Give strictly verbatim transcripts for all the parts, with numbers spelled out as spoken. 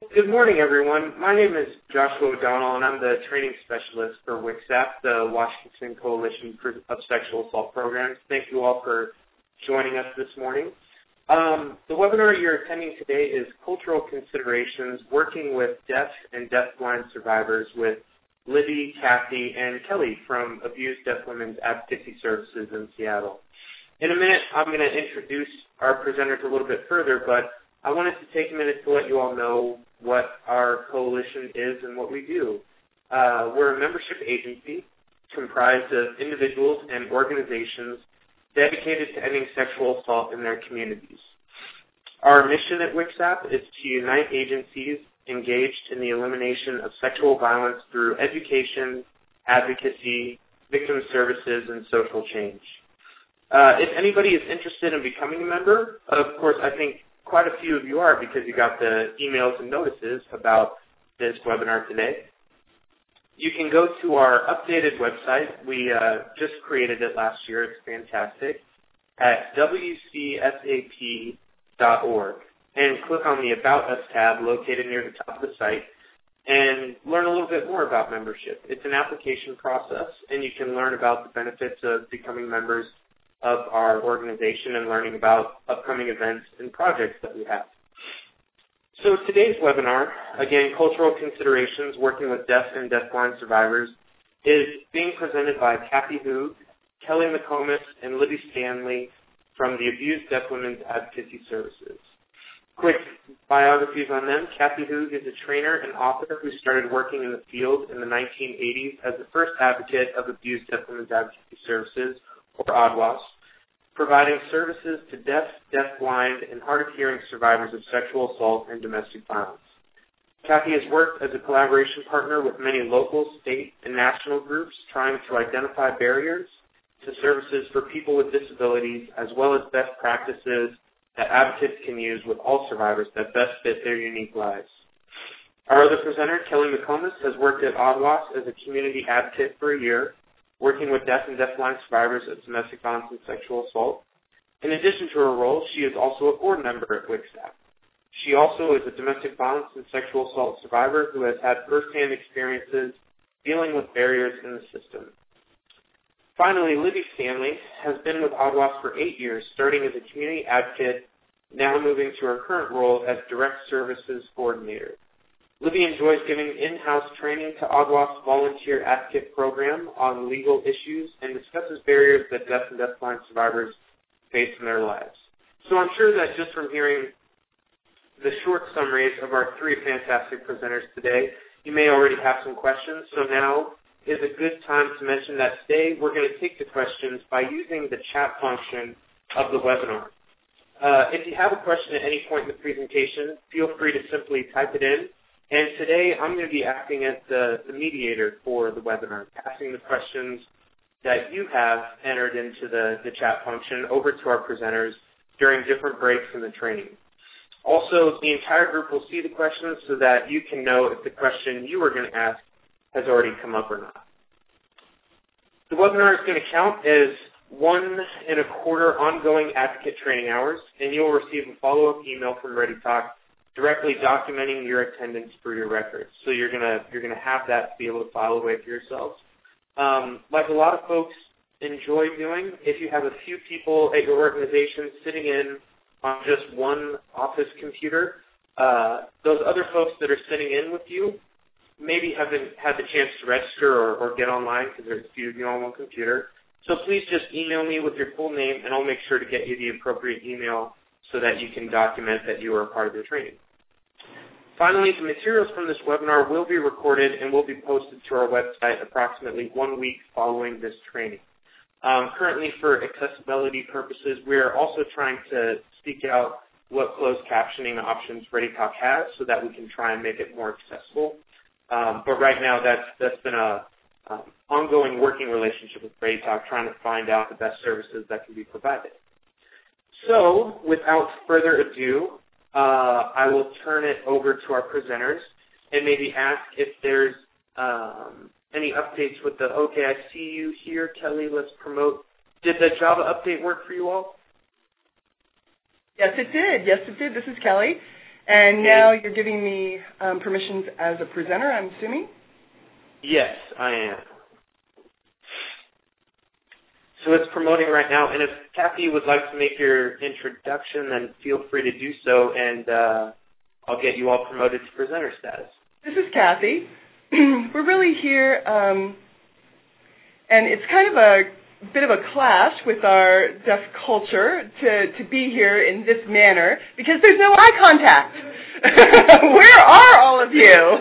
Good morning, everyone. My name is Joshua O'Donnell, and I'm the training specialist for W C S A P, the Washington Coalition for, of Sexual Assault Programs. Thank you all for joining us this morning. Um, the webinar you're attending today is Cultural Considerations, Working with Deaf and Deafblind Survivors with Libby, Kathy, and Kelly from Abused Deaf Women's Advocacy Services in Seattle. In a minute, I'm going to introduce our presenters a little bit further, but I wanted to take a minute to let you all know what our coalition is and what we do. Uh, we're a membership agency comprised of individuals and organizations dedicated to ending sexual assault in their communities. Our mission at W C S A P is to unite agencies engaged in the elimination of sexual violence through education, advocacy, victim services, and social change. Uh, if anybody is interested in becoming a member, of course, I think quite a few of you are because you got the emails and notices about this webinar today. You can go to our updated website. We uh, just created it last year. It's fantastic. At W C S A P dot org and click on the About Us tab located near the top of the site and learn a little bit more about membership. It's an application process, and you can learn about the benefits of becoming members of our organization and learning about upcoming events and projects that we have. So today's webinar, again, Cultural Considerations, Working with Deaf and Deafblind Survivors, is being presented by Kathy Hoog, Kelly McComas, and Libby Stanley from the Abused Deaf Women's Advocacy Services. Quick biographies on them. Kathy Hoog is a trainer and author who started working in the field in the nineteen eighties as the first advocate of Abused Deaf Women's Advocacy Services, or A D W A S, providing services to deaf, deafblind, and hard-of-hearing survivors of sexual assault and domestic violence. Kathy has worked as a collaboration partner with many local, state, and national groups trying to identify barriers to services for people with disabilities, as well as best practices that advocates can use with all survivors that best fit their unique lives. Our other presenter, Kelly McComas, has worked at A D W A S as a community advocate for a year, working with deaf and deafblind survivors of domestic violence and sexual assault. In addition to her role, she is also a board member at W C S A P. She also is a domestic violence and sexual assault survivor who has had firsthand experiences dealing with barriers in the system. Finally, Libby Stanley has been with A D W A S for eight years, starting as a community advocate, now moving to her current role as Direct Services Coordinator. Libby enjoys giving in-house training to A D W A S Volunteer Advocate Program on legal issues and discusses barriers that deaf and deafblind survivors face in their lives. So I'm sure that just from hearing the short summaries of our three fantastic presenters today, you may already have some questions. So now is a good time to mention that today we're going to take the questions by using the chat function of the webinar. Uh, if you have a question at any point in the presentation, feel free to simply type it in. And today I'm going to be acting as the, the mediator for the webinar, passing the questions that you have entered into the, the chat function over to our presenters during different breaks in the training. Also, the entire group will see the questions so that you can know if the question you were going to ask has already come up or not. The webinar is going to count as one and a quarter ongoing advocate training hours, and you'll receive a follow-up email from ReadyTalk directly documenting your attendance for your records. So you're gonna you're gonna have that to be able to file away for yourselves. Um, like a lot of folks enjoy doing, if you have a few people at your organization sitting in on just one office computer, uh, those other folks that are sitting in with you maybe haven't had the chance to register or, or get online because there's a few of you on one computer. So please just email me with your full name, and I'll make sure to get you the appropriate email so that you can document that you are a part of the training. Finally, the materials from this webinar will be recorded and will be posted to our website approximately one week following this training. Um, currently, for accessibility purposes, we are also trying to seek out what closed captioning options ReadyTalk has so that we can try and make it more accessible. Um, but right now, that's, that's been a um, ongoing working relationship with ReadyTalk, trying to find out the best services that can be provided. So, without further ado, uh, I will turn it over to our presenters and maybe ask if there's um, any updates with the, okay, I see you here, Kelly, let's promote. Did the Java update work for you all? Yes, it did. Yes, it did. This is Kelly. And now you're giving me um, permissions as a presenter, I'm assuming? Yes, I am. So it's promoting right now, and if Kathy would like to make your introduction, then feel free to do so, and uh, I'll get you all promoted to presenter status. This is Kathy. We're really here, um, and it's kind of a bit of a clash with our deaf culture to, to be here in this manner because there's no eye contact. Where are all of you?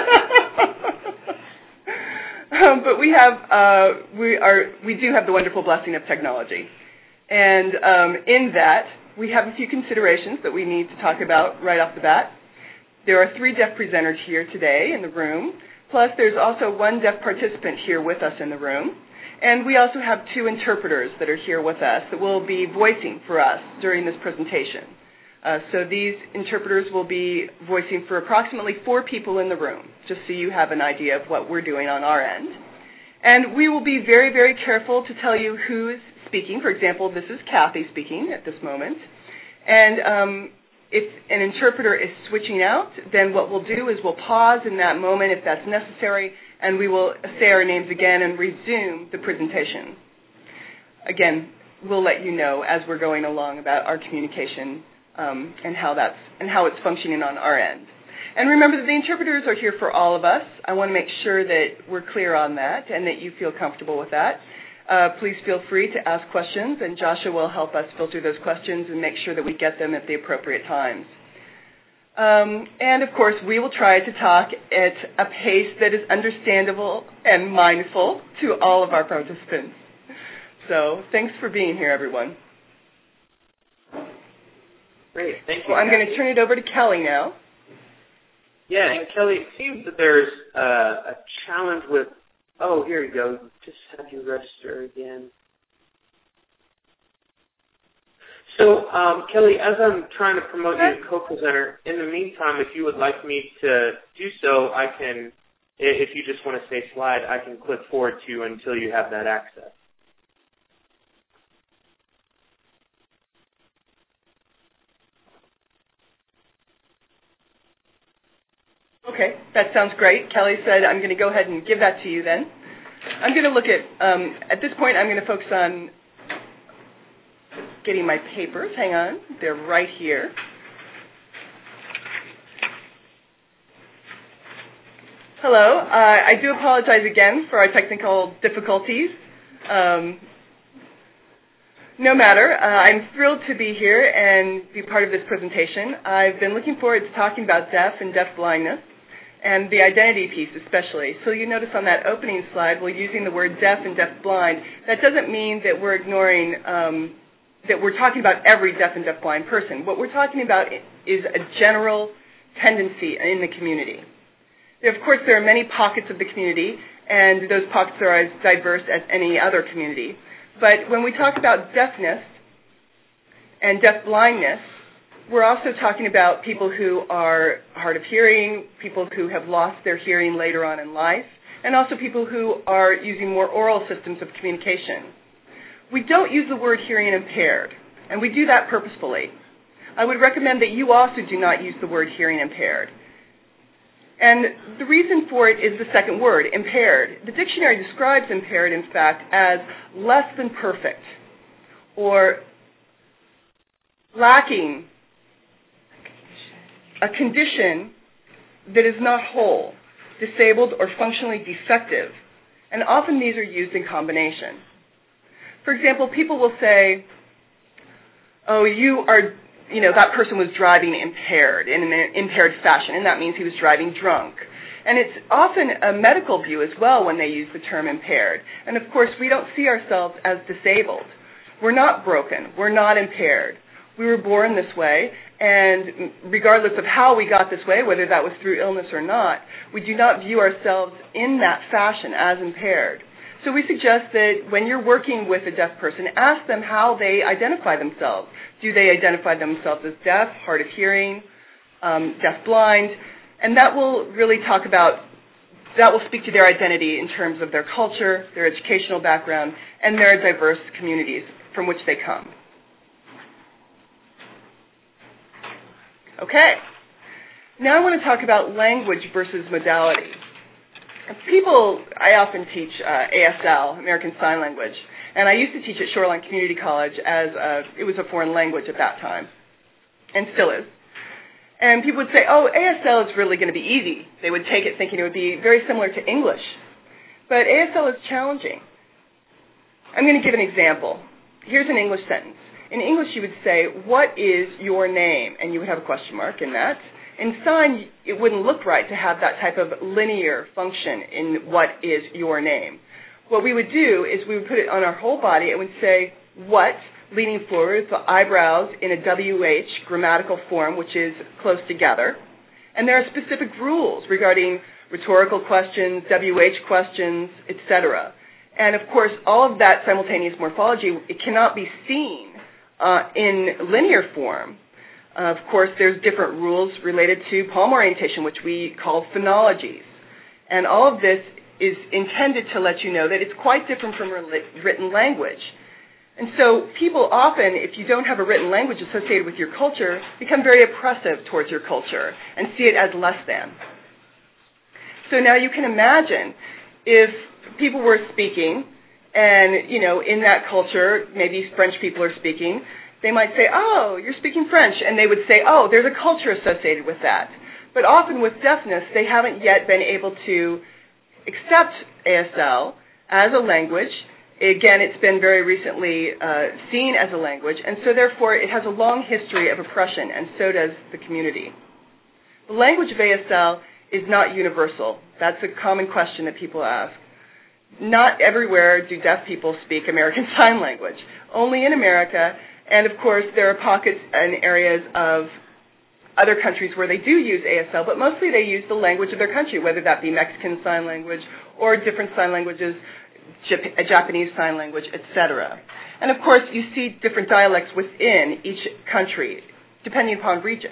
um, but we have uh, we are we do have the wonderful blessing of technology, and um, in that we have a few considerations that we need to talk about right off the bat. There are three deaf presenters here today in the room, plus there's also one deaf participant here with us in the room. And we also have two interpreters that are here with us that will be voicing for us during this presentation. Uh, so these interpreters will be voicing for approximately four people in the room, just so you have an idea of what we're doing on our end. And we will be very, very careful to tell you who is speaking. For example, this is Kathy speaking at this moment. And um, if an interpreter is switching out, then what we'll do is we'll pause in that moment if that's necessary, and we will say our names again and resume the presentation. Again, we'll let you know as we're going along about our communication um, and how that's and how it's functioning on our end. And remember that the interpreters are here for all of us. I want to make sure that we're clear on that and that you feel comfortable with that. Uh, please feel free to ask questions, and Joshua will help us filter those questions and make sure that we get them at the appropriate times. Um, and, of course, we will try to talk at a pace that is understandable and mindful to all of our participants. So thanks for being here, everyone. Great. Thank you. Well, I'm going to turn it over to Kelly now. Yeah, and Kelly, it seems that there's uh, a challenge with, oh, here you go. Just have you register again. So, um, Kelly, as I'm trying to promote you as co-presenter, in the meantime, if you would like me to do so, I can, if you just want to say slide, I can click forward to you until you have that access. Okay, that sounds great. Kelly said I'm going to go ahead and give that to you then. I'm going to look at, um, at this point, I'm going to focus on getting my papers. Hang on. They're right here. Hello. Uh, I do apologize again for our technical difficulties. Um, no matter. Uh, I'm thrilled to be here and be part of this presentation. I've been looking forward to talking about deaf and deaf blindness and the identity piece especially. So you notice on that opening slide, we're using the word deaf and deaf blind. That doesn't mean that we're ignoring um, that we're talking about every deaf and deafblind person. What we're talking about is a general tendency in the community. There, of course, there are many pockets of the community, and those pockets are as diverse as any other community. But when we talk about deafness and deafblindness, we're also talking about people who are hard of hearing, people who have lost their hearing later on in life, and also people who are using more oral systems of communication. We don't use the word hearing impaired, and we do that purposefully. I would recommend that you also do not use the word hearing impaired. And the reason for it is the second word, impaired. The dictionary describes impaired, in fact, as less than perfect or lacking a condition that is not whole, disabled, or functionally defective. And often these are used in combination. For example, people will say, oh, you are, you know, that person was driving impaired, in an impaired fashion, and that means he was driving drunk. And it's often a medical view as well when they use the term impaired. And of course, we don't see ourselves as disabled. We're not broken. We're not impaired. We were born this way, and regardless of how we got this way, whether that was through illness or not, we do not view ourselves in that fashion as impaired. So we suggest that when you're working with a deaf person, ask them how they identify themselves. Do they identify themselves as deaf, hard of hearing, um, deaf-blind? And that will really talk about, that will speak to their identity in terms of their culture, their educational background, and their diverse communities from which they come. Okay. Now I want to talk about language versus modality. People, I often teach uh, A S L, American Sign Language, and I used to teach at Shoreline Community College as a, it was a foreign language at that time, and still is. And people would say, oh, A S L is really going to be easy. They would take it thinking it would be very similar to English. But A S L is challenging. I'm going to give an example. Here's an English sentence. In English, you would say, what is your name? And you would have a question mark in that. In sign, it wouldn't look right to have that type of linear function in what is your name. What we would do is we would put it on our whole body and would say, what, leaning forward, the eyebrows in a W H grammatical form, which is close together. And there are specific rules regarding rhetorical questions, W H questions, et cetera. And, of course, all of that simultaneous morphology, it cannot be seen uh, in linear form. Uh, of course, there's different rules related to palm orientation, which we call phonologies. And all of this is intended to let you know that it's quite different from written language. And so people often, if you don't have a written language associated with your culture, become very oppressive towards your culture and see it as less than. So now you can imagine if people were speaking and, you know, in that culture, maybe French people are speaking, they might say, oh, you're speaking French. And they would say, oh, there's a culture associated with that. But often with deafness, they haven't yet been able to accept A S L as a language. Again, it's been very recently uh, seen as a language. And so therefore, it has a long history of oppression, and so does the community. The language of A S L is not universal. That's a common question that people ask. Not everywhere do deaf people speak American Sign Language. Only in America. And, of course, there are pockets and areas of other countries where they do use A S L, but mostly they use the language of their country, whether that be Mexican Sign Language or different sign languages, Jap- Japanese Sign Language, et cetera. And, of course, you see different dialects within each country, depending upon region.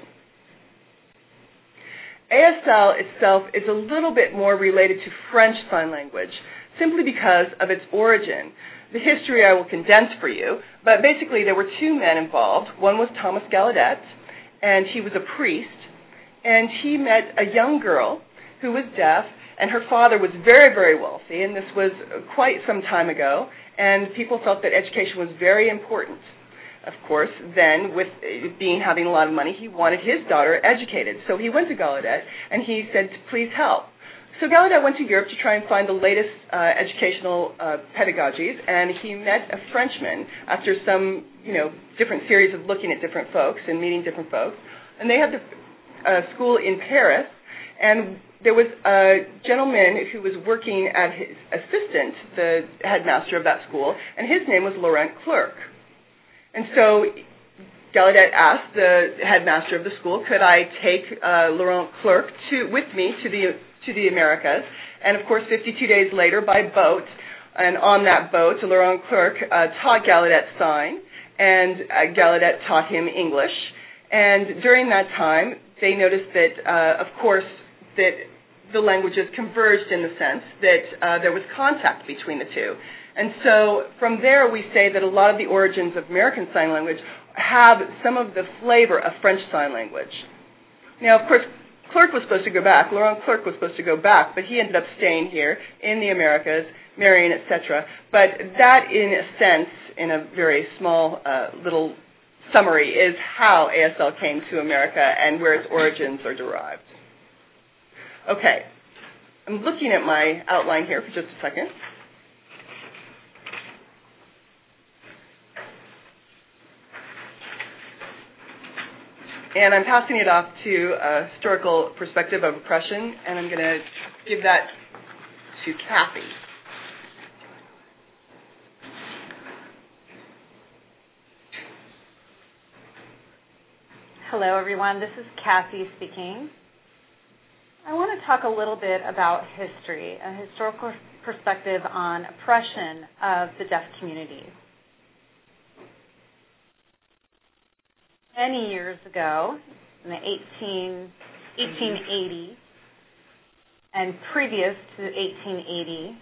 A S L itself is a little bit more related to French Sign Language, simply because of its origin. The history I will condense for you, but basically there were two men involved. One was Thomas Gallaudet, and he was a priest, and he met a young girl who was deaf, and her father was very, very wealthy, and this was quite some time ago, and people felt that education was very important. Of course, then, with being having a lot of money, he wanted his daughter educated. So he went to Gallaudet, and he said, please help. So Gallaudet went to Europe to try and find the latest uh, educational uh, pedagogies, and he met a Frenchman after some, you know, different series of looking at different folks and meeting different folks. And they had the uh, school in Paris, and there was a gentleman who was working as his assistant, the headmaster of that school, and his name was Laurent Clerc. And so Gallaudet asked the headmaster of the school, could I take uh, Laurent Clerc to, with me to the to the Americas, and of course fifty-two days later by boat, and on that boat, Laurent Clerc uh, taught Gallaudet sign, and uh, Gallaudet taught him English, and during that time, they noticed that, uh, of course, that the languages converged in the sense that uh, there was contact between the two. And so from there, we say that a lot of the origins of American Sign Language have some of the flavor of French Sign Language. Now, of course, Clerc was supposed to go back. Laurent Clerc was supposed to go back, but he ended up staying here in the Americas, marrying, et cetera. But that, in a sense, in a very small uh, little summary, is how A S L came to America and where its origins are derived. Okay. I'm looking at my outline here for just a second. And I'm passing it off to a historical perspective of oppression, and I'm going to give that to Kathy. Hello, everyone. This is Kathy speaking. I want to talk a little bit about history, a historical perspective on oppression of the deaf community. Many years ago, in the eighteen, eighteen eighty, and previous to eighteen eighty,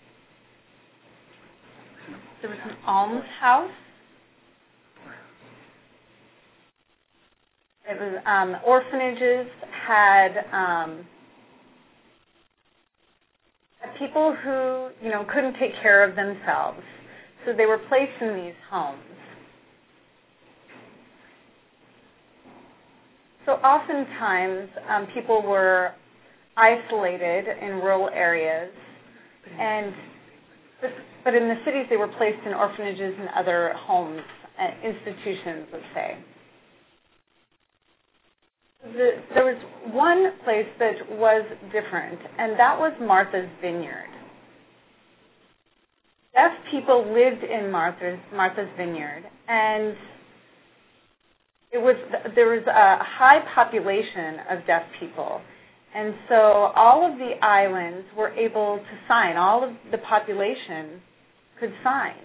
there was an almshouse, It was um, orphanages had, um, had people who, you know, couldn't take care of themselves, so they were placed in these homes. So oftentimes, um, people were isolated in rural areas, and but in the cities they were placed in orphanages and other homes, uh, institutions, let's say. The, there was one place that was different, and that was Martha's Vineyard. Deaf people lived in Martha's, Martha's Vineyard, and it was there was a high population of deaf people. And so all of the islands were able to sign. All of the population could sign.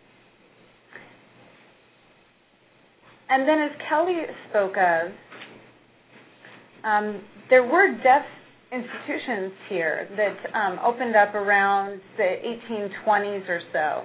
And then as Kelly spoke of, um, there were deaf institutions here that um, opened up around the eighteen twenties or so.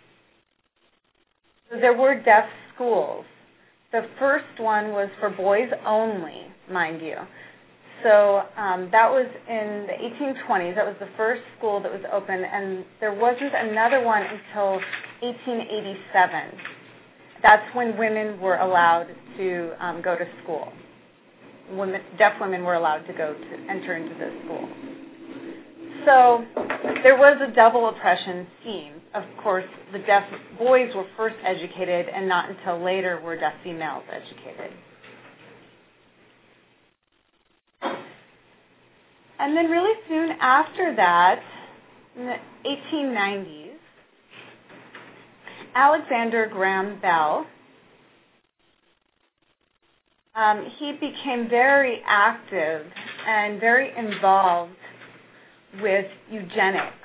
So there were deaf schools. The first one was for boys only, mind you. So um, that was in the eighteen twenties. That was the first school that was open, and there wasn't another one until eighteen eighty-seven. That's when women were allowed to um, go to school. Women, deaf women were allowed to go to enter into this school. So there was a double oppression scheme. Of course, the deaf boys were first educated, and not until later were deaf females educated. And then really soon after that, in the eighteen nineties, Alexander Graham Bell, um, he became very active and very involved with eugenics.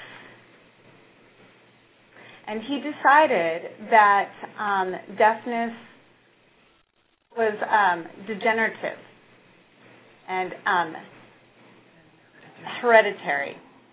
And he decided that um, deafness was um, degenerative and um, hereditary.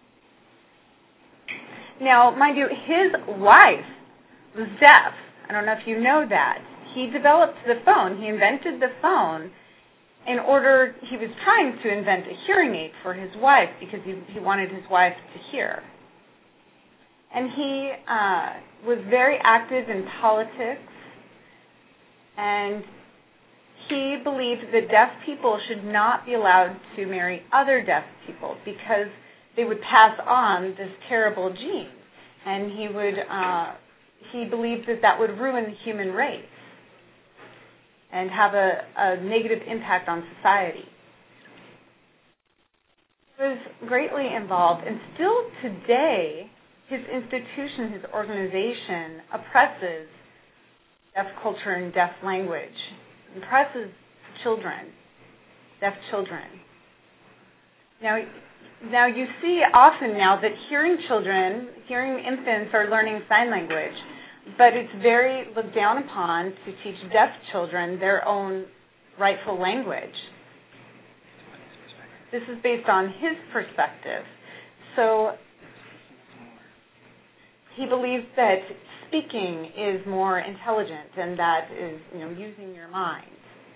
Now, mind you, his wife was deaf. I don't know if you know that. He developed the phone. He invented the phone in order, he was trying to invent a hearing aid for his wife because he, he wanted his wife to hear. And he uh, was very active in politics, and he believed that deaf people should not be allowed to marry other deaf people because they would pass on this terrible gene. And he would, uh, he believed that that would ruin the human race and have a, a negative impact on society. He was greatly involved, and still today, his institution, his organization, oppresses deaf culture and deaf language, oppresses children, deaf children. Now, now you see often now that hearing children, hearing infants are learning sign language, but it's very looked down upon to teach deaf children their own rightful language. This is based on his perspective. So he believes that speaking is more intelligent, and that is, you know, using your mind.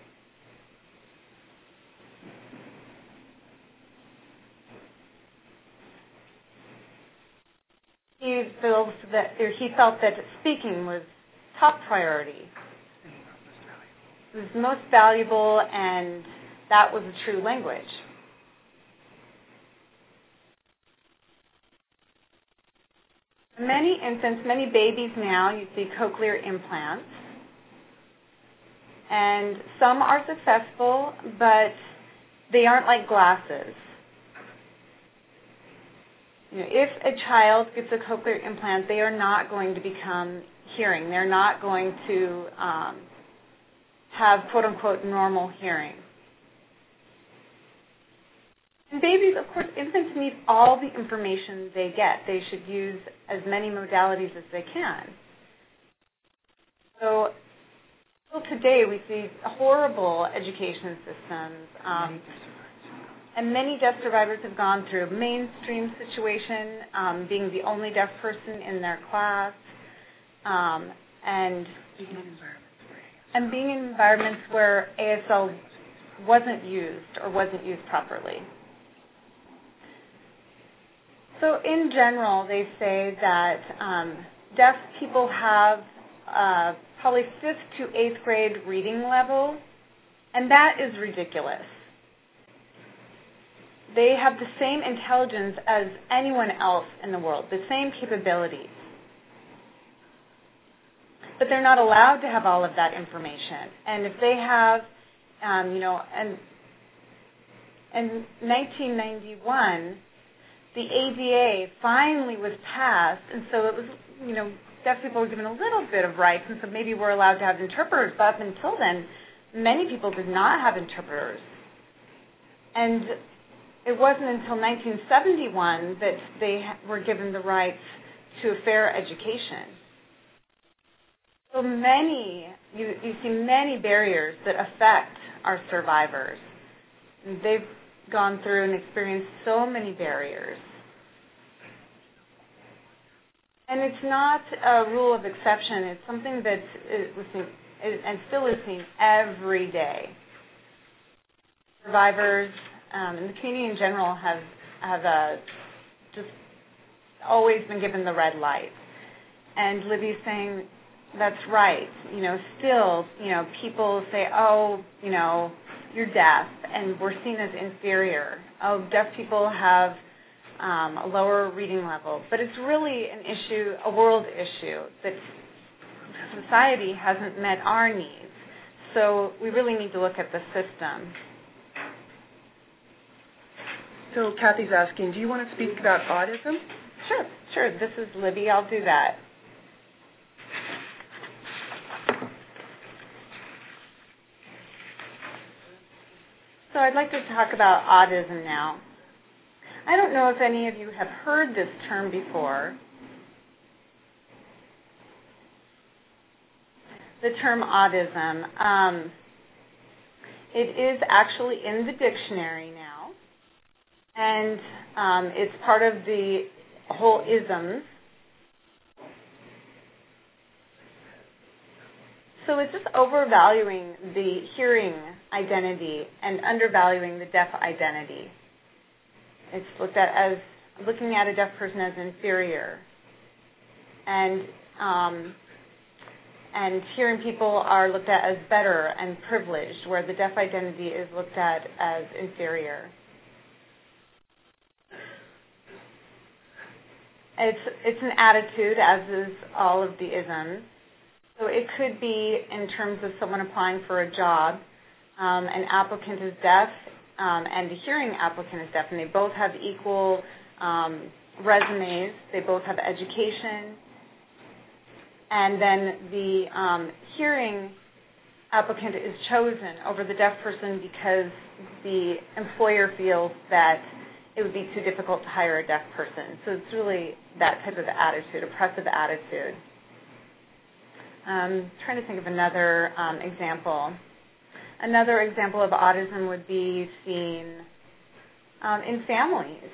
He feels that or he felt that speaking was top priority. It was most valuable, and that was a true language. Many infants, many babies now, you see cochlear implants. And some are successful, but they aren't like glasses. You know, if a child gets a cochlear implant, they are not going to become hearing. They're not going to um, have, quote-unquote, normal hearing. And babies, of course, infants need all the information they get. They should use as many modalities as they can. So, till today, we see horrible education systems. Um, and many deaf survivors have gone through a mainstream situation, um, being the only deaf person in their class, um, and, and being in environments where A S L wasn't used or wasn't used properly. So in general, they say that um, deaf people have uh, probably fifth to eighth grade reading level, and that is ridiculous. They have the same intelligence as anyone else in the world, the same capabilities. But they're not allowed to have all of that information. And if they have, um, you know, and in nineteen ninety-one, the A D A finally was passed, and so it was, you know, deaf people were given a little bit of rights, and so maybe we're allowed to have interpreters. But up until then, many people did not have interpreters. And it wasn't until nineteen seventy-one that they were given the rights to a fair education. So many, you, you see many barriers that affect our survivors. They've gone through and experienced so many barriers. And it's not a rule of exception. It's something that is seen, and still is seen every day. Survivors um, and the community in general have have uh, just always been given the red light. And Libby's saying, that's right. You know, still, you know, people say, oh, you know, you're deaf, and we're seen as inferior. Oh, deaf people have um, a lower reading level. But it's really an issue, a world issue, that society hasn't met our needs. So we really need to look at the system. So Kathy's asking, do you want to speak about autism? Sure, sure. This is Libby. I'll do that. So I'd like to talk about autism now. I don't know if any of you have heard this term before. The term autism. Um, it is actually in the dictionary now, and um, it's part of the whole isms. So it's just overvaluing the hearing identity and undervaluing the deaf identity. It's looked at as looking at a deaf person as inferior, and um, and hearing people are looked at as better and privileged, where the deaf identity is looked at as inferior. It's it's an attitude, as is all of the isms. So it could be in terms of someone applying for a job. Um, an applicant is deaf, um, and the hearing applicant is deaf, and they both have equal um, resumes. They both have education. And then the um, hearing applicant is chosen over the deaf person because the employer feels that it would be too difficult to hire a deaf person. So it's really that type of attitude, oppressive attitude. Um, trying to think of another um, example. Another example of autism would be seen um, in families.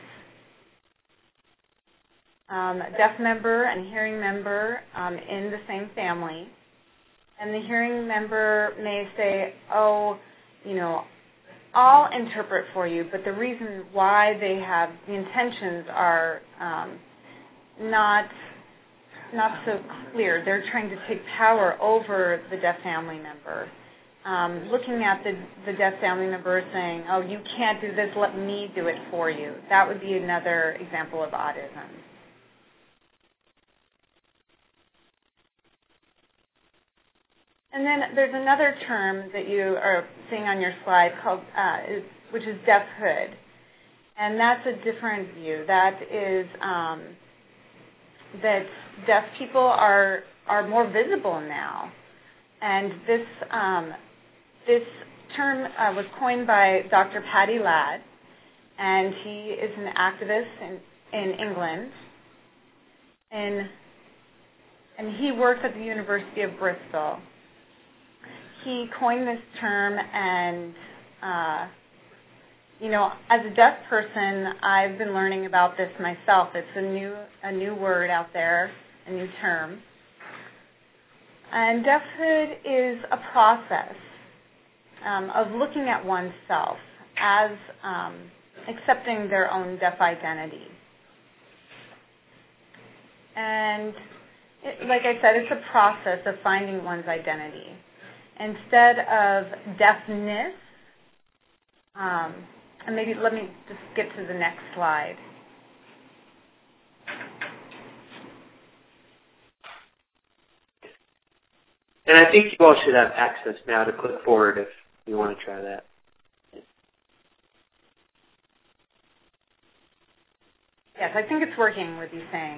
Um, a deaf member and hearing member um, in the same family, and the hearing member may say, oh, you know, I'll interpret for you, but the reason why they have the intentions are um, not not so clear. They're trying to take power over the deaf family member. Um, looking at the, the deaf family member saying, oh, you can't do this, let me do it for you. That would be another example of autism. And then there's another term that you are seeing on your slide called, uh, is, which is deafhood. And that's a different view. That is um, that deaf people are are more visible now. And this um, this term uh, was coined by Doctor Paddy Ladd, and he is an activist in, in England. And, and he works at the University of Bristol. He coined this term, and uh, you know, as a deaf person, I've been learning about this myself. It's a new a new word out there, a new term. And deafhood is a process. um, of looking at oneself as um, accepting their own deaf identity. And it, like I said, it's a process of finding one's identity. Instead of deafness, um, and maybe let me just get to the next slide. And I think you all should have access now to click forward if you want to try that. Yes, I think it's working with you saying.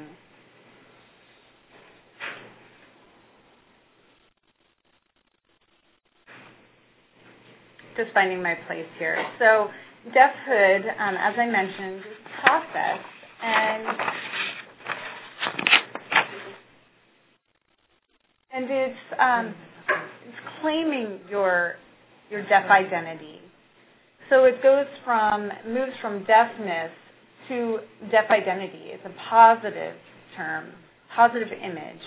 Just finding my place here. So deafhood, um, as I mentioned, is a process, and and it's um, it's claiming your your deaf identity. So it goes from moves from deafness to deaf identity. It's a positive term, positive image.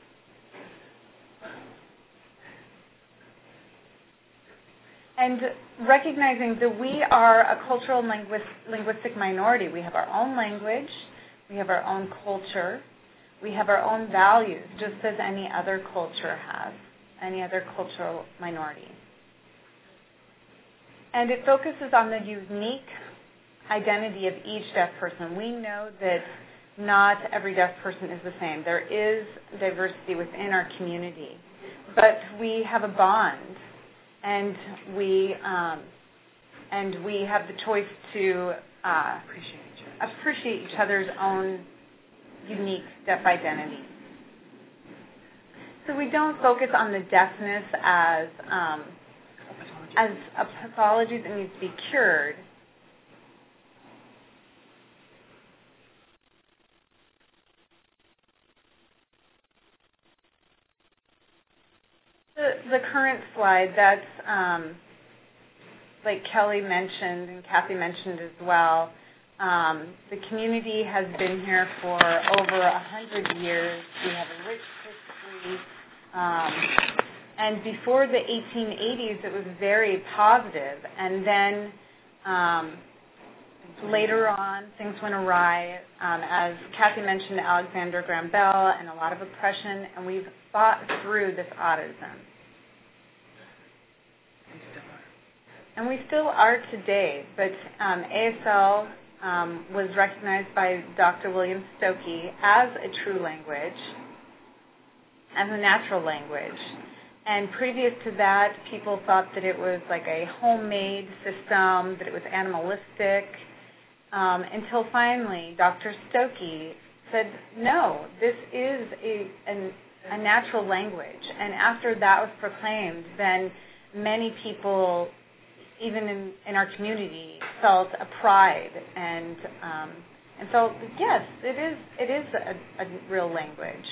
And recognizing that we are a cultural and linguistic minority. We have our own language, we have our own culture, we have our own values, just as any other culture has, any other cultural minority. And it focuses on the unique identity of each deaf person. We know that not every deaf person is the same. There is diversity within our community, but we have a bond. And we um, and we have the choice to uh, appreciate, each other. appreciate each other's own unique deaf identity. So we don't focus on the deafness as um, as a pathology that needs to be cured. The, the current slide, that's um, like Kelly mentioned and Kathy mentioned as well. Um, the community has been here for over a hundred years. We have a rich history. Um, and before the eighteen eighties, it was very positive. And then um, later on, things went awry. Um, as Kathy mentioned, Alexander Graham Bell and a lot of oppression, and we've fought through this autism. And we still are today, but um, A S L um, was recognized by Doctor William Stokoe as a true language, as a natural language. And previous to that, people thought that it was like a homemade system, that it was animalistic, um, until finally Doctor Stokoe said, no, this is a, an, a natural language. And after that was proclaimed, then many people, even in, in our community, felt a pride and um, and felt, yes, it is it is a, a real language.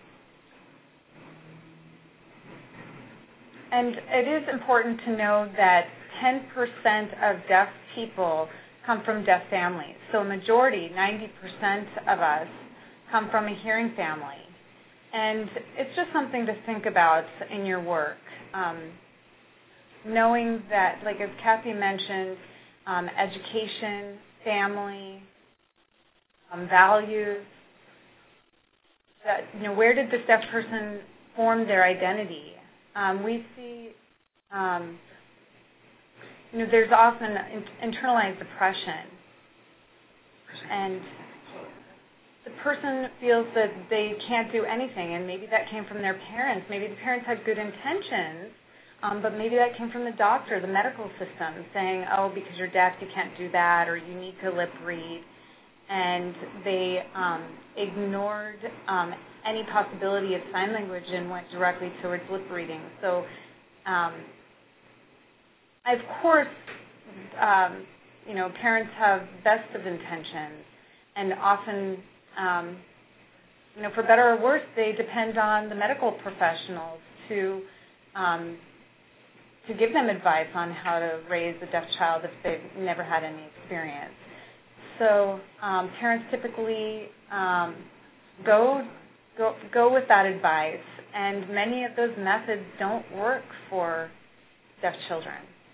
And it is important to know that ten percent of deaf people come from deaf families. So a majority, ninety percent of us, come from a hearing family. And it's just something to think about in your work. Um, knowing that, like as Kathy mentioned, um, education, family, um, values, that, you know, where did this deaf person form their identity? Um, we see, um, you know, there's often in- internalized depression, and the person feels that they can't do anything, and maybe that came from their parents. Maybe the parents had good intentions, um, but maybe that came from the doctor, the medical system, saying, oh, because you're deaf, you can't do that, or you need to lip read. And they um, ignored um, any possibility of sign language and went directly towards lip reading. So, um, of course, um, you know, parents have best of intentions, and often, um, you know, for better or worse, they depend on the medical professionals to um, to give them advice on how to raise a deaf child if they've never had any experience. So um, parents typically um, go, go go with that advice, and many of those methods don't work for deaf children.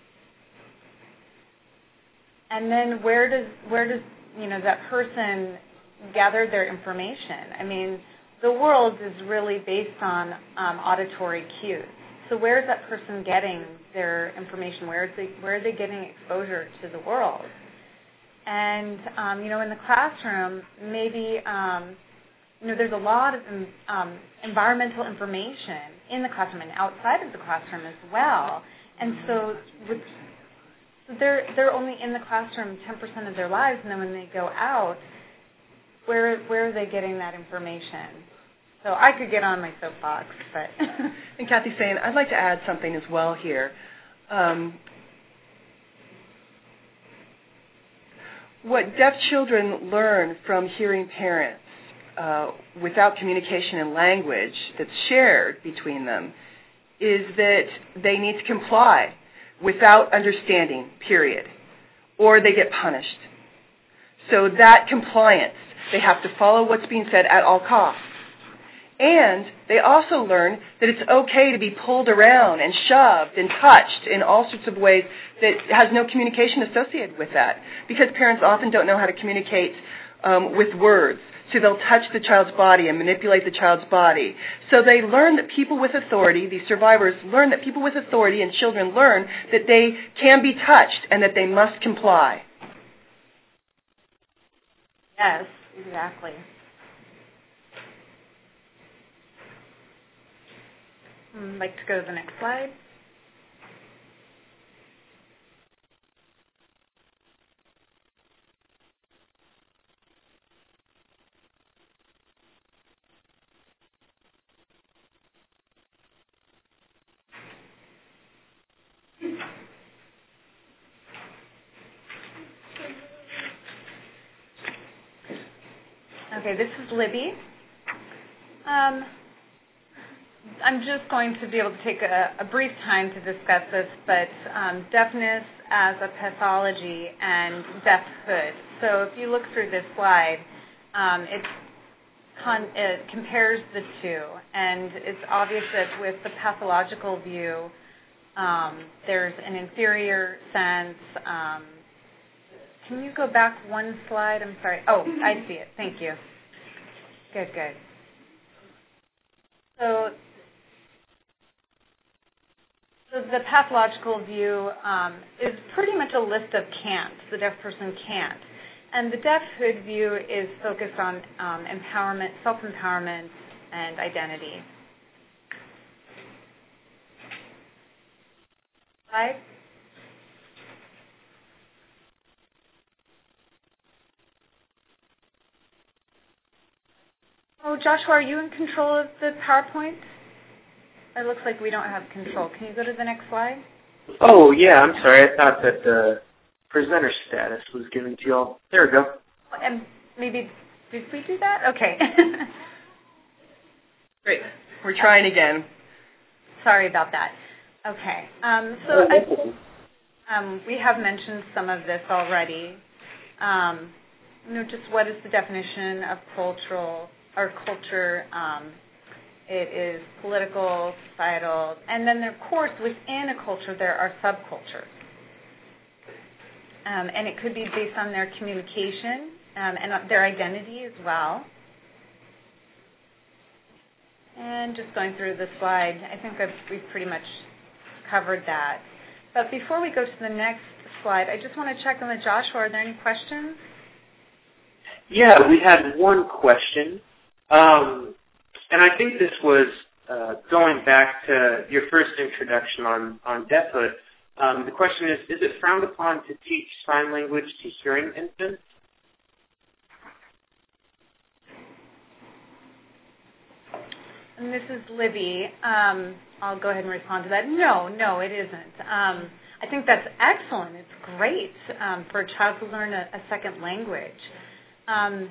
And then where does where does you know that person gather their information? I mean, the world is really based on um, auditory cues. So where is that person getting their information? Where is they where are they getting exposure to the world? And um, you know, in the classroom, maybe um, you know, there's a lot of um, environmental information in the classroom and outside of the classroom as well. And so with, they're they're only in the classroom ten percent of their lives, and then when they go out, where where are they getting that information? So I could get on my soapbox, but and Kathy's saying I'd like to add something as well here. Um, what deaf children learn from hearing parents uh, without communication and language that's shared between them is that they need to comply without understanding, period, or they get punished. So that compliance, they have to follow what's being said at all costs. And they also learn that it's okay to be pulled around and shoved and touched in all sorts of ways that has no communication associated with that, because parents often don't know how to communicate um, with words. So they'll touch the child's body and manipulate the child's body. So they learn that people with authority, these survivors learn that people with authority and children learn that they can be touched and that they must comply. Yes, exactly. I'd like to go to the next slide. Okay, this is Libby. Um, I'm just going to be able to take a, a brief time to discuss this, but um, deafness as a pathology and deafhood. So if you look through this slide, um, it, con- it compares the two, and it's obvious that with the pathological view, um, there's an inferior sense. Um, can you go back one slide? I'm sorry. Oh, I see it. Thank you. Good, good. So, so the pathological view um, is pretty much a list of can'ts. The deaf person can't. And the deafhood view is focused on um, empowerment, self-empowerment, and identity. Slide. Oh, Joshua, are you in control of the PowerPoint? It looks like we don't have control. Can you go to the next slide? Oh, yeah, I'm sorry. I thought that the presenter status was given to you all. There we go. And maybe, did we do that? Okay. Great. We're trying again. Sorry about that. Okay. Um, so I, um, we have mentioned some of this already. Um, you know, just what is the definition of cultural or culture? Um, it is political, societal, and then, of course, within a culture there are subcultures. Um, and it could be based on their communication um, and their identity as well. And just going through the slide, I think I've, we've pretty much covered that. But before we go to the next slide, I just want to check on the Joshua. Are there any questions? Yeah, we had one question. Um, and I think this was uh, going back to your first introduction on, on deafhood. Um, the question is, is it frowned upon to teach sign language to hearing infants? And this is Libby. Um, I'll go ahead and respond to that. No, no, it isn't. Um, I think that's excellent. It's great um, for a child to learn a, a second language. Um,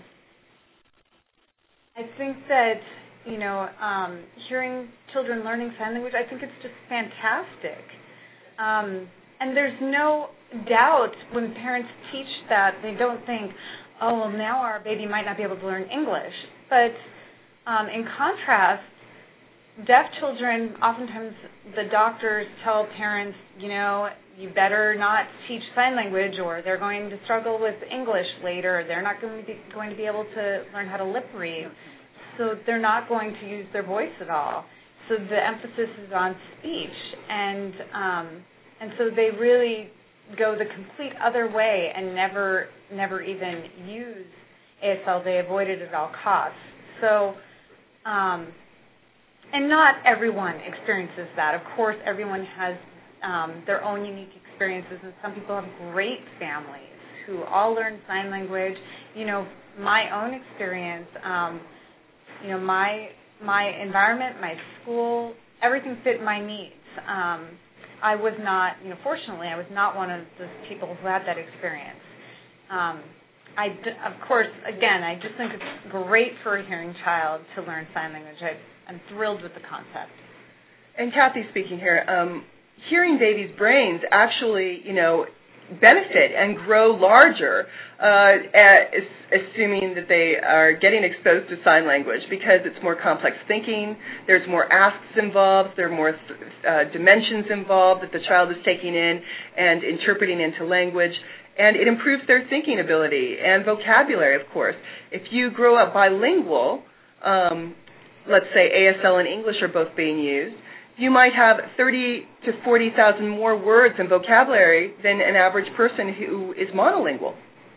I think that, you know, um, hearing children learning sign language, I think it's just fantastic. Um, and there's no doubt when parents teach that, they don't think, oh, well, now our baby might not be able to learn English. But um, in contrast, deaf children, oftentimes the doctors tell parents, you know, you better not teach sign language or they're going to struggle with English later. They're not going to be, going to be able to learn how to lip read. So they're not going to use their voice at all. So the emphasis is on speech. And, um, and so they really go the complete other way and never, never even use A S L. They avoid it at all costs. So, um, and not everyone experiences that. Of course, everyone has um, their own unique experiences, and some people have great families who all learn sign language. You know, my own experience, um, you know, my my environment, my school, everything fit my needs. Um, I was not, you know, fortunately, I was not one of those people who had that experience. Um, I, of course, again, I just think it's great for a hearing child to learn sign language. I, I'm thrilled with the concept. And Kathy speaking here, um, hearing babies' brains actually, you know, benefit and grow larger, uh, as, assuming that they are getting exposed to sign language, because it's more complex thinking, there's more asks involved, there are more uh, dimensions involved that the child is taking in and interpreting into language, and it improves their thinking ability and vocabulary, of course. If you grow up bilingual, um, let's say A S L and English are both being used, you might have thirty to forty thousand more words and vocabulary than an average person who is monolingual.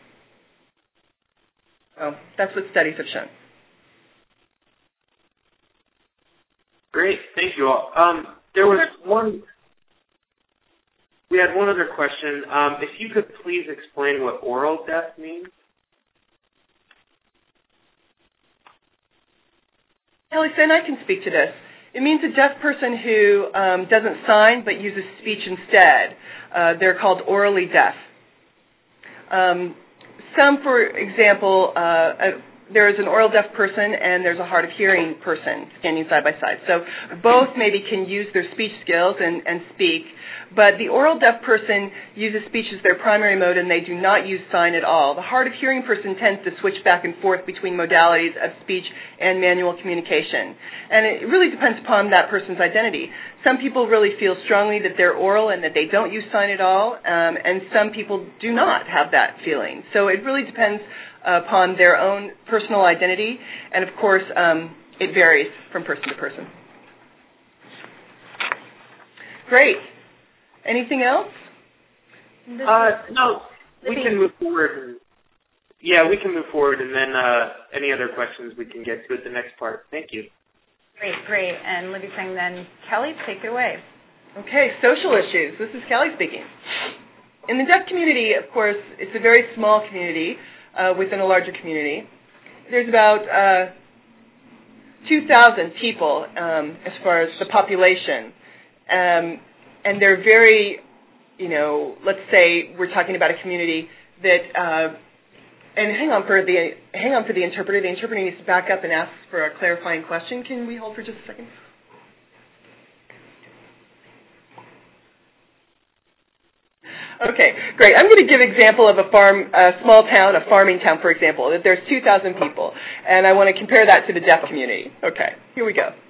So that's what studies have shown. Great, thank you all. Um, there was one, we had one other question. Um, if you could please explain what oral deaf means. Kelly Finn, I can speak to this. It means a deaf person who um, doesn't sign but uses speech instead. Uh, they're called orally deaf. Um, some, for example, uh, uh, there is an oral deaf person and there's a hard of hearing person standing side by side. So both maybe can use their speech skills and, and speak, but the oral deaf person uses speech as their primary mode and they do not use sign at all. The hard of hearing person tends to switch back and forth between modalities of speech and manual communication. And it really depends upon that person's identity. Some people really feel strongly that they're oral and that they don't use sign at all, um, and some people do not have that feeling. So it really depends upon their own personal identity, and of course, um, it varies from person to person. Great. Anything else? Uh, no, we can move forward. Yeah, we can move forward, and then uh, any other questions we can get to at the next part. Thank you. Great, great. And Libby saying then, Kelly, take it away. Okay, social issues. This is Kelly speaking. In the deaf community, of course, it's a very small community uh, within a larger community. There's about uh, two thousand people um, as far as the population. Um, and they're very, you know, let's say we're talking about a community that, uh, and hang on for the hang on for the interpreter. The interpreter needs to back up and ask for a clarifying question. Can we hold for just a second? Okay, great. I'm going to give an example of a farm, a small town, a farming town, for example, that there's two thousand people, and I want to compare that to the deaf community. Okay, here we go.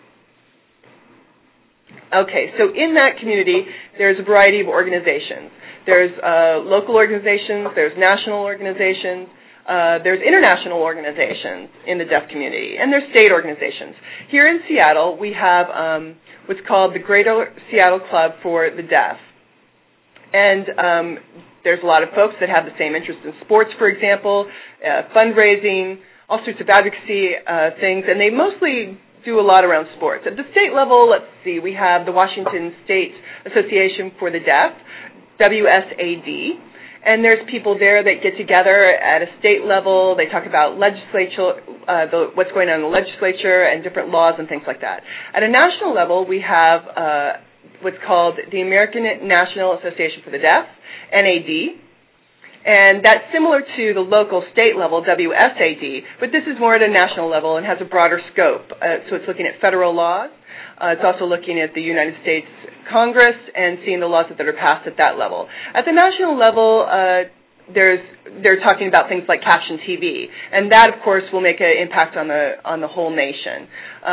Okay, so in that community, there's a variety of organizations. There's uh, local organizations, there's national organizations, uh, there's international organizations in the deaf community, and there's state organizations. Here in Seattle, we have um, what's called the Greater Seattle Club for the Deaf. And um, there's a lot of folks that have the same interest in sports, for example, uh, fundraising, all sorts of advocacy uh, things, and they mostly do a lot around sports. At the state level, let's see, we have the Washington State Association for the Deaf, W S A D, and there's people there that get together at a state level. They talk about legislature, uh, the, what's going on in the legislature and different laws and things like that. At a national level, we have uh, what's called the American National Association for the Deaf, N A D, and that's similar to the local state level, W S A D, but this is more at a national level and has a broader scope. Uh, so it's looking at federal laws. Uh, it's also looking at the United States Congress and seeing the laws that are passed at that level. At the national level, uh, there's they're talking about things like caption T V, and that, of course, will make an impact on the on the whole nation. Um,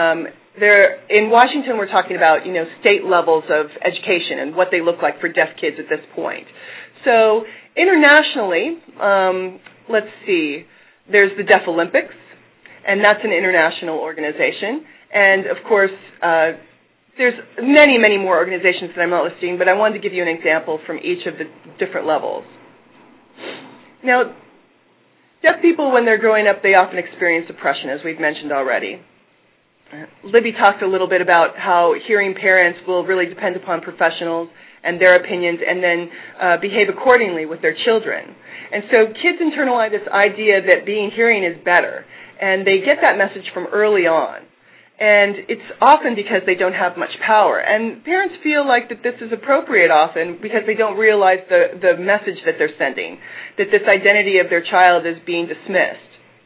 there, in Washington, we're talking about, you know, state levels of education and what they look like for deaf kids at this point. So internationally, um, let's see, there's the Deaf Olympics, and that's an international organization. And, of course, uh, there's many, many more organizations that I'm not listing, but I wanted to give you an example from each of the different levels. Now, deaf people, when they're growing up, they often experience oppression, as we've mentioned already. Libby talked a little bit about how hearing parents will really depend upon professionals and their opinions and then uh, behave accordingly with their children. And so kids internalize this idea that being hearing is better, and they get that message from early on. And it's often because they don't have much power. And parents feel like that this is appropriate often because they don't realize the, the message that they're sending, that this identity of their child is being dismissed.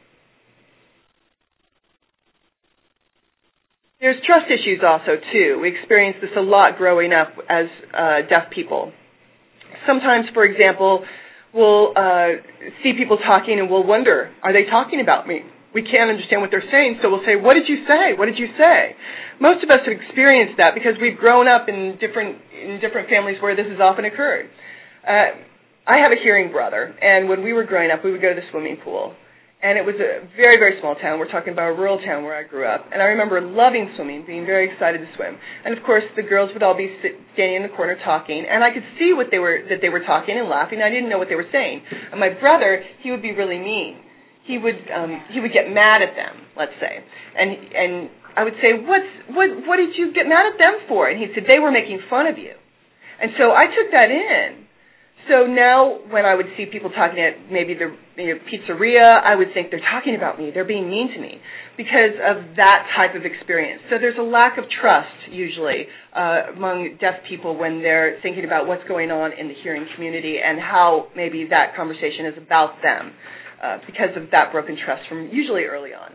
There's trust issues also, too. We experience this a lot growing up as uh, deaf people. Sometimes, for example, we'll uh, see people talking and we'll wonder, are they talking about me? We can't understand what they're saying, so we'll say, what did you say? What did you say? Most of us have experienced that because we've grown up in different in different families where this has often occurred. Uh, I have a hearing brother, and when we were growing up, we would go to the swimming pool. And it was a very, very small town. We're talking about a rural town where I grew up. And I remember loving swimming, being very excited to swim. And, of course, the girls would all be sit, standing in the corner talking. And I could see what they were that they were talking and laughing. I didn't know what they were saying. And my brother, he would be really mean. He would um, he would get mad at them, let's say. And and I would say, What's, what what did you get mad at them for? And he said, they were making fun of you. And so I took that in. So now when I would see people talking at maybe the you know, pizzeria, I would think they're talking about me, they're being mean to me because of that type of experience. So there's a lack of trust usually uh, among deaf people when they're thinking about what's going on in the hearing community and how maybe that conversation is about them uh, because of that broken trust from usually early on.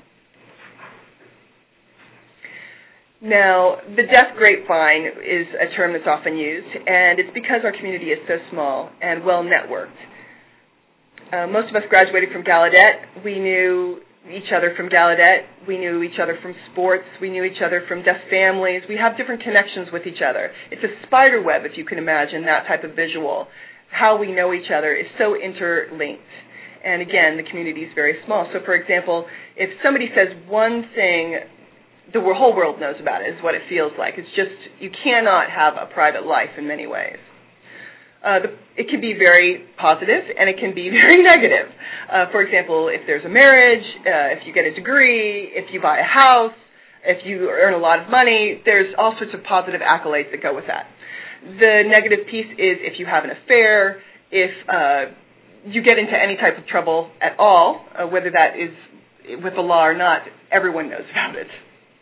Now, the deaf grapevine is a term that's often used, and it's because our community is so small and well-networked. Uh, most of us graduated from Gallaudet. We knew each other from Gallaudet. We knew each other from sports. We knew each other from deaf families. We have different connections with each other. It's a spider web, if you can imagine, that type of visual. How we know each other is so interlinked. And again, the community is very small. So, for example, if somebody says one thing, the whole world knows about it, is what it feels like. It's just, you cannot have a private life in many ways. Uh, the, it can be very positive, and it can be very negative. Uh, for example, if there's a marriage, uh, if you get a degree, if you buy a house, if you earn a lot of money, there's all sorts of positive accolades that go with that. The negative piece is if you have an affair, if uh, you get into any type of trouble at all, uh, whether that is with the law or not, everyone knows about it.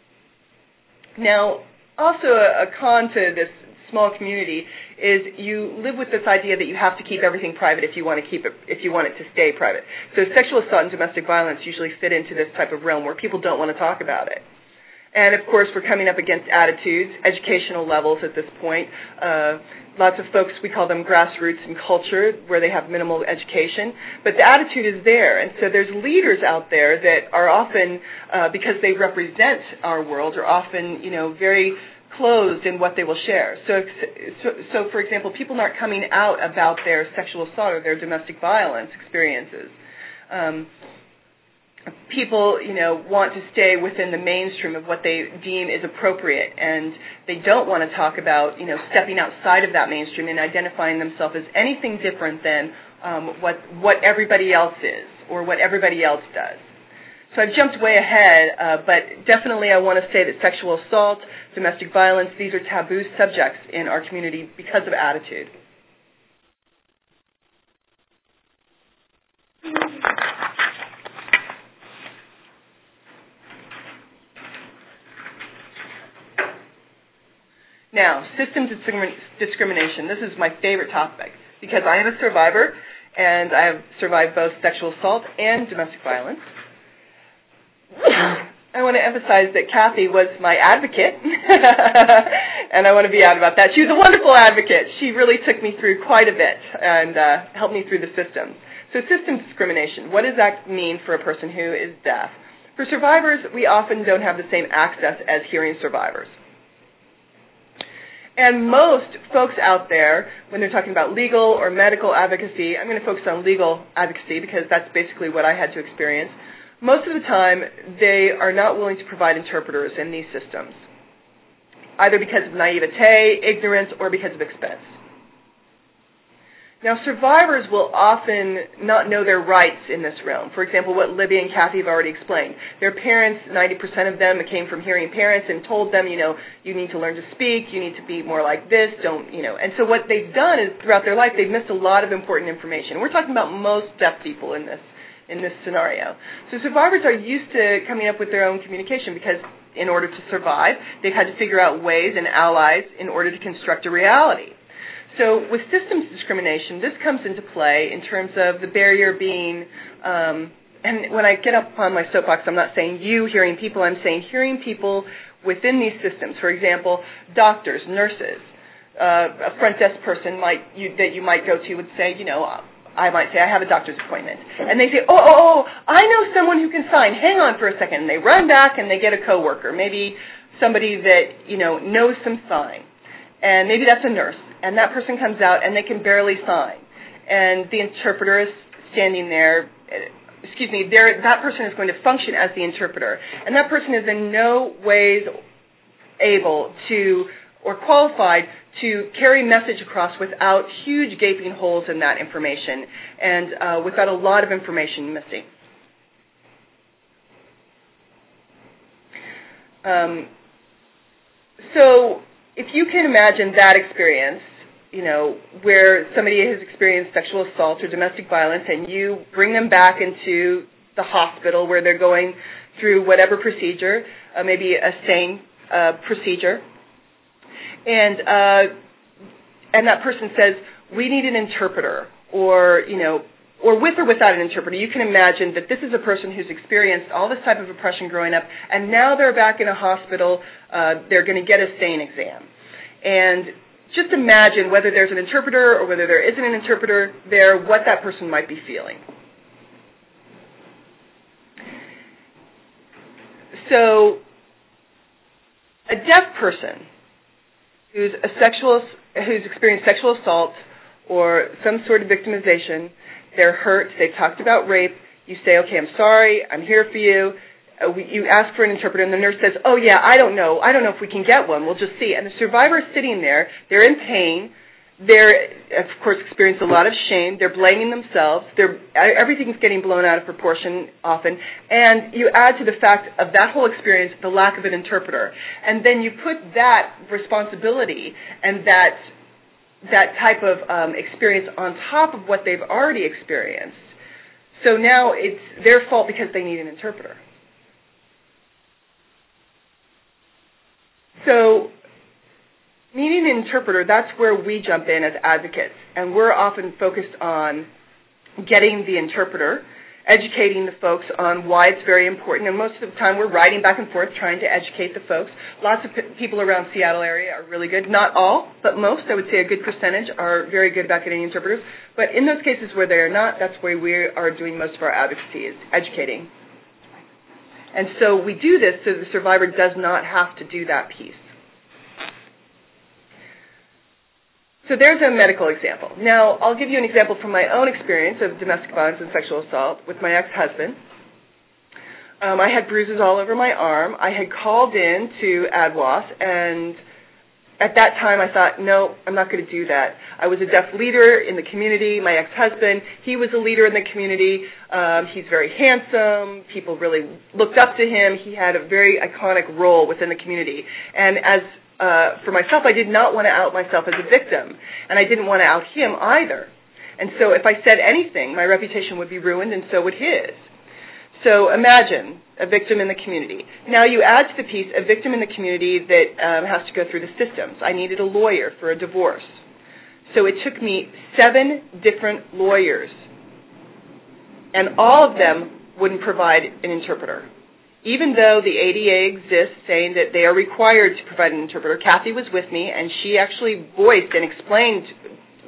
Now, also a, a con to this small community is you live with this idea that you have to keep everything private if you want to keep it, if you want it to stay private. So sexual assault and domestic violence usually fit into this type of realm where people don't want to talk about it. And, of course, we're coming up against attitudes, educational levels at this point. Uh, lots of folks, we call them grassroots and culture, where they have minimal education. But the attitude is there. And so there's leaders out there that are often, uh, because they represent our world, are often, you know, very closed in what they will share. So, so, so for example, people aren't coming out about their sexual assault or their domestic violence experiences. Um, people, you know, want to stay within the mainstream of what they deem is appropriate, and they don't want to talk about, you know, stepping outside of that mainstream and identifying themselves as anything different than um, what what everybody else is or what everybody else does. So I've jumped way ahead, uh, but definitely I want to say that sexual assault, domestic violence, these are taboo subjects in our community because of attitude. Now, system discrimination. This is my favorite topic because I am a survivor, and I have survived both sexual assault and domestic violence. I want to emphasize that Kathy was my advocate, and I want to be out about that. She was a wonderful advocate. She really took me through quite a bit and uh, helped me through the system. So system discrimination, what does that mean for a person who is deaf? For survivors, we often don't have the same access as hearing survivors. And most folks out there, when they're talking about legal or medical advocacy, I'm going to focus on legal advocacy because that's basically what I had to experience. Most of the time, they are not willing to provide interpreters in these systems, either because of naivete, ignorance, or because of expense. Now, survivors will often not know their rights in this realm. For example, what Libby and Kathy have already explained. Their parents, ninety percent of them came from hearing parents and told them, you know, you need to learn to speak, you need to be more like this, don't, you know. And so what they've done is throughout their life, they've missed a lot of important information. We're talking about most deaf people in this, in this scenario. So survivors are used to coming up with their own communication because in order to survive, they've had to figure out ways and allies in order to construct a reality. So with systems discrimination, this comes into play in terms of the barrier being, um, and when I get up on my soapbox, I'm not saying you hearing people, I'm saying hearing people within these systems. For example, doctors, nurses, uh, a front desk person might you, that you might go to would say, you know, I might say, I have a doctor's appointment. And they say, oh, oh, oh, I know someone who can sign. Hang on for a second. And they run back and they get a coworker, maybe somebody that, you know, knows some sign. And maybe that's a nurse. And that person comes out and they can barely sign. And the interpreter is standing there, excuse me, that person is going to function as the interpreter. And that person is in no ways able to or qualified to carry message across without huge gaping holes in that information and uh, without a lot of information missing. Um, so if you can imagine that experience, you know, where somebody has experienced sexual assault or domestic violence and you bring them back into the hospital where they're going through whatever procedure, uh, maybe a sane uh, procedure, and uh, and that person says, we need an interpreter, or, you know, or with or without an interpreter, you can imagine that this is a person who's experienced all this type of oppression growing up, and now they're back in a hospital, uh, they're going to get a SANE exam. And just imagine whether there's an interpreter or whether there isn't an interpreter there, what that person might be feeling. So a deaf person who's a sexual, who's experienced sexual assault or some sort of victimization, they're hurt, they've talked about rape, you say, okay, I'm sorry, I'm here for you. Uh, we, you ask for an interpreter, and the nurse says, oh, yeah, I don't know. I don't know if we can get one. We'll just see. And the survivor is sitting there. They're in pain. They're, of course, experience a lot of shame. They're blaming themselves. They're, everything's getting blown out of proportion often. And you add to the fact of that whole experience the lack of an interpreter. And then you put that responsibility and that that type of um, experience on top of what they've already experienced. So now it's their fault because they need an interpreter. So needing an interpreter, that's where we jump in as advocates. And we're often focused on getting the interpreter, educating the folks on why it's very important. And most of the time we're riding back and forth trying to educate the folks. Lots of p- people around Seattle area are really good. Not all, but most, I would say a good percentage, are very good about getting interpreters. But in those cases where they are not, that's where we are doing most of our advocacy, is educating. And so we do this so the survivor does not have to do that piece. So there's a medical example. Now, I'll give you an example from my own experience of domestic violence and sexual assault with my ex-husband. Um, I had bruises all over my arm. I had called in to A D W A S, and at that time I thought, no, I'm not going to do that. I was a deaf leader in the community. My ex-husband, he was a leader in the community. Um, he's very handsome. People really looked up to him. He had a very iconic role within the community. And as Uh, for myself, I did not want to out myself as a victim, and I didn't want to out him either. And so if I said anything, my reputation would be ruined, and so would his. So imagine a victim in the community. Now you add to the piece a victim in the community that um, has to go through the systems. I needed a lawyer for a divorce. So it took me seven different lawyers, and all of them wouldn't provide an interpreter. Even though the A D A exists saying that they are required to provide an interpreter, Kathy was with me, and she actually voiced and explained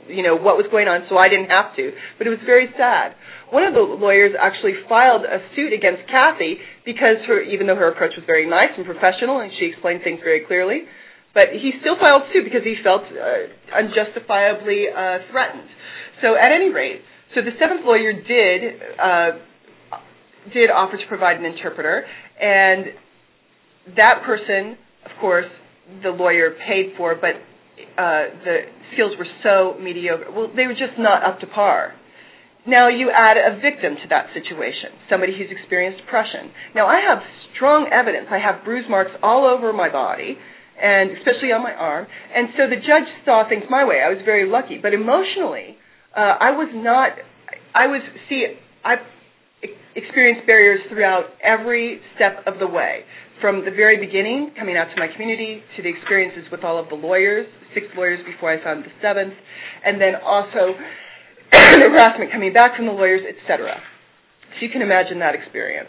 you know, what was going on, so I didn't have to. But it was very sad. One of the lawyers actually filed a suit against Kathy because her, even though her approach was very nice and professional and she explained things very clearly, but he still filed suit because he felt uh, unjustifiably uh, threatened. So at any rate, so the seventh lawyer did uh, did offer to provide an interpreter, and that person, of course, the lawyer paid for, but uh, the skills were so mediocre. Well, they were just not up to par. Now you add a victim to that situation, somebody who's experienced depression. Now I have strong evidence. I have bruise marks all over my body, and especially on my arm. And so the judge saw things my way. I was very lucky. But emotionally, uh, I was not, I was, see, I've experienced barriers throughout every step of the way. From the very beginning, coming out to my community, to the experiences with all of the lawyers, six lawyers before I found the seventh, and then also the harassment coming back from the lawyers, et cetera. So you can imagine that experience.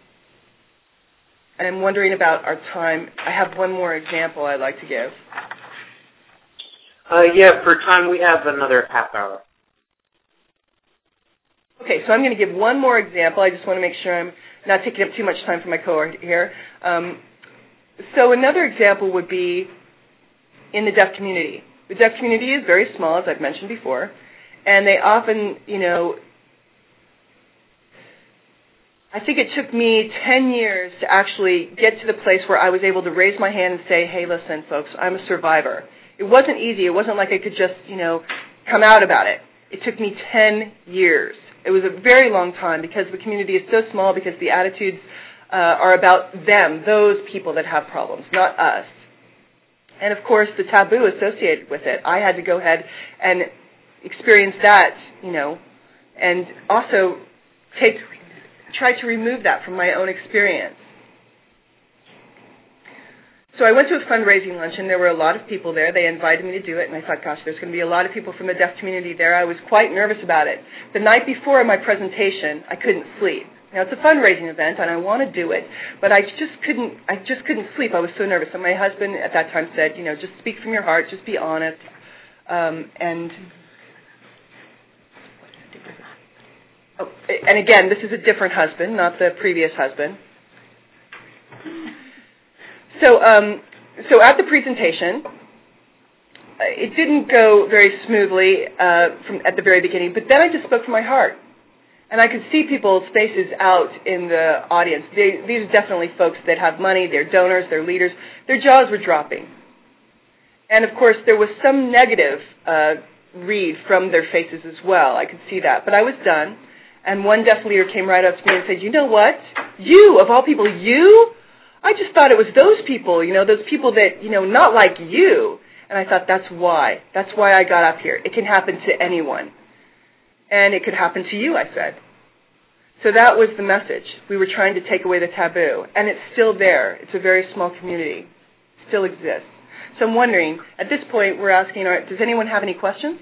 And I'm wondering about our time. I have one more example I'd like to give. Uh, yeah, for time we have another half hour. Okay, so I'm going to give one more example. I just want to make sure I'm not taking up too much time for my cohort here. Um, so another example would be in the deaf community. The deaf community is very small, as I've mentioned before, and they often, you know, I think it took me ten years to actually get to the place where I was able to raise my hand and say, hey, listen, folks, I'm a survivor. It wasn't easy. It wasn't like I could just, you know, come out about it. It took me ten years. It was a very long time because the community is so small, because the attitudes uh, are about them, those people that have problems, not us. And, of course, the taboo associated with it. I had to go ahead and experience that, you know, and also take, try to remove that from my own experience. So I went to a fundraising luncheon. There were a lot of people there. They invited me to do it, and I thought, gosh, there's going to be a lot of people from the deaf community there. I was quite nervous about it. The night before my presentation, I couldn't sleep. Now, it's a fundraising event, and I want to do it, but I just couldn't I just couldn't sleep. I was so nervous. And my husband at that time said, you know, just speak from your heart, just be honest. Um, and, oh, and again, this is a different husband, not the previous husband. So, um, so at the presentation, it didn't go very smoothly uh, from at the very beginning, but then I just spoke from my heart. And I could see people's faces out in the audience. They, these are definitely folks that have money, they're donors, they're leaders. Their jaws were dropping. And, of course, there was some negative uh, read from their faces as well. I could see that. But I was done, and one deaf leader came right up to me and said, you know what? You, of all people, you? I just thought it was those people, you know, those people that, you know, not like you. And I thought, that's why. That's why I got up here. It can happen to anyone. And it could happen to you, I said. So that was the message. We were trying to take away the taboo. And it's still there. It's a very small community. It still exists. So I'm wondering, at this point, we're asking, all right, does anyone have any questions?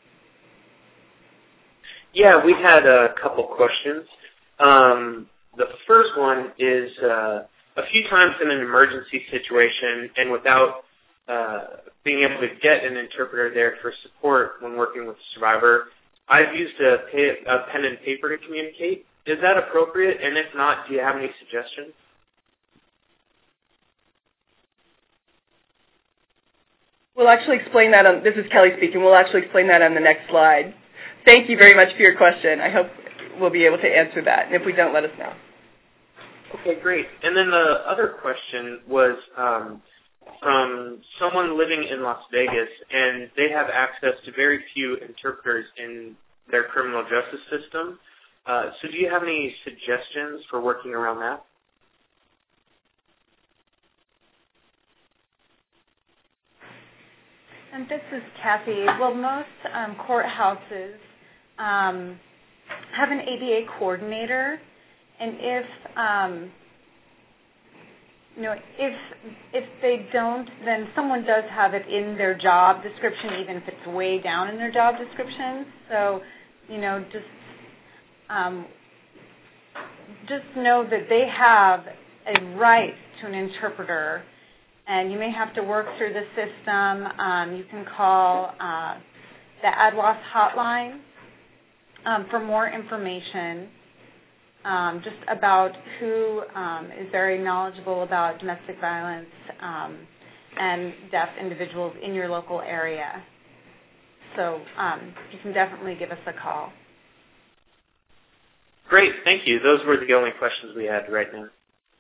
Yeah, we had a couple questions. Um, the first one is, uh, a few times in an emergency situation and without uh, being able to get an interpreter there for support when working with a survivor, I've used a, pay, a pen and paper to communicate. Is that appropriate? And if not, do you have any suggestions? We'll actually explain that on, this is Kelly speaking, we'll actually explain that on the next slide. Thank you very much for your question. I hope we'll be able to answer that. And if we don't, let us know. Okay, great. And then the other question was um, from someone living in Las Vegas, and they have access to very few interpreters in their criminal justice system. Uh, so do you have any suggestions for working around that? And this is Kathy. Well, most um, courthouses um, have an A D A coordinator. And if um, you know, if if they don't, then someone does have it in their job description, even if it's way down in their job description. So, you know, just um, just know that they have a right to an interpreter, and you may have to work through the system. Um, you can call uh, the ADWAS hotline um, for more information um, just about who um, is very knowledgeable about domestic violence um, and deaf individuals in your local area. So um, you can definitely give us a call. Great, thank you. Those were the only questions we had right now.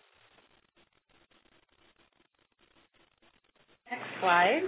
Next slide.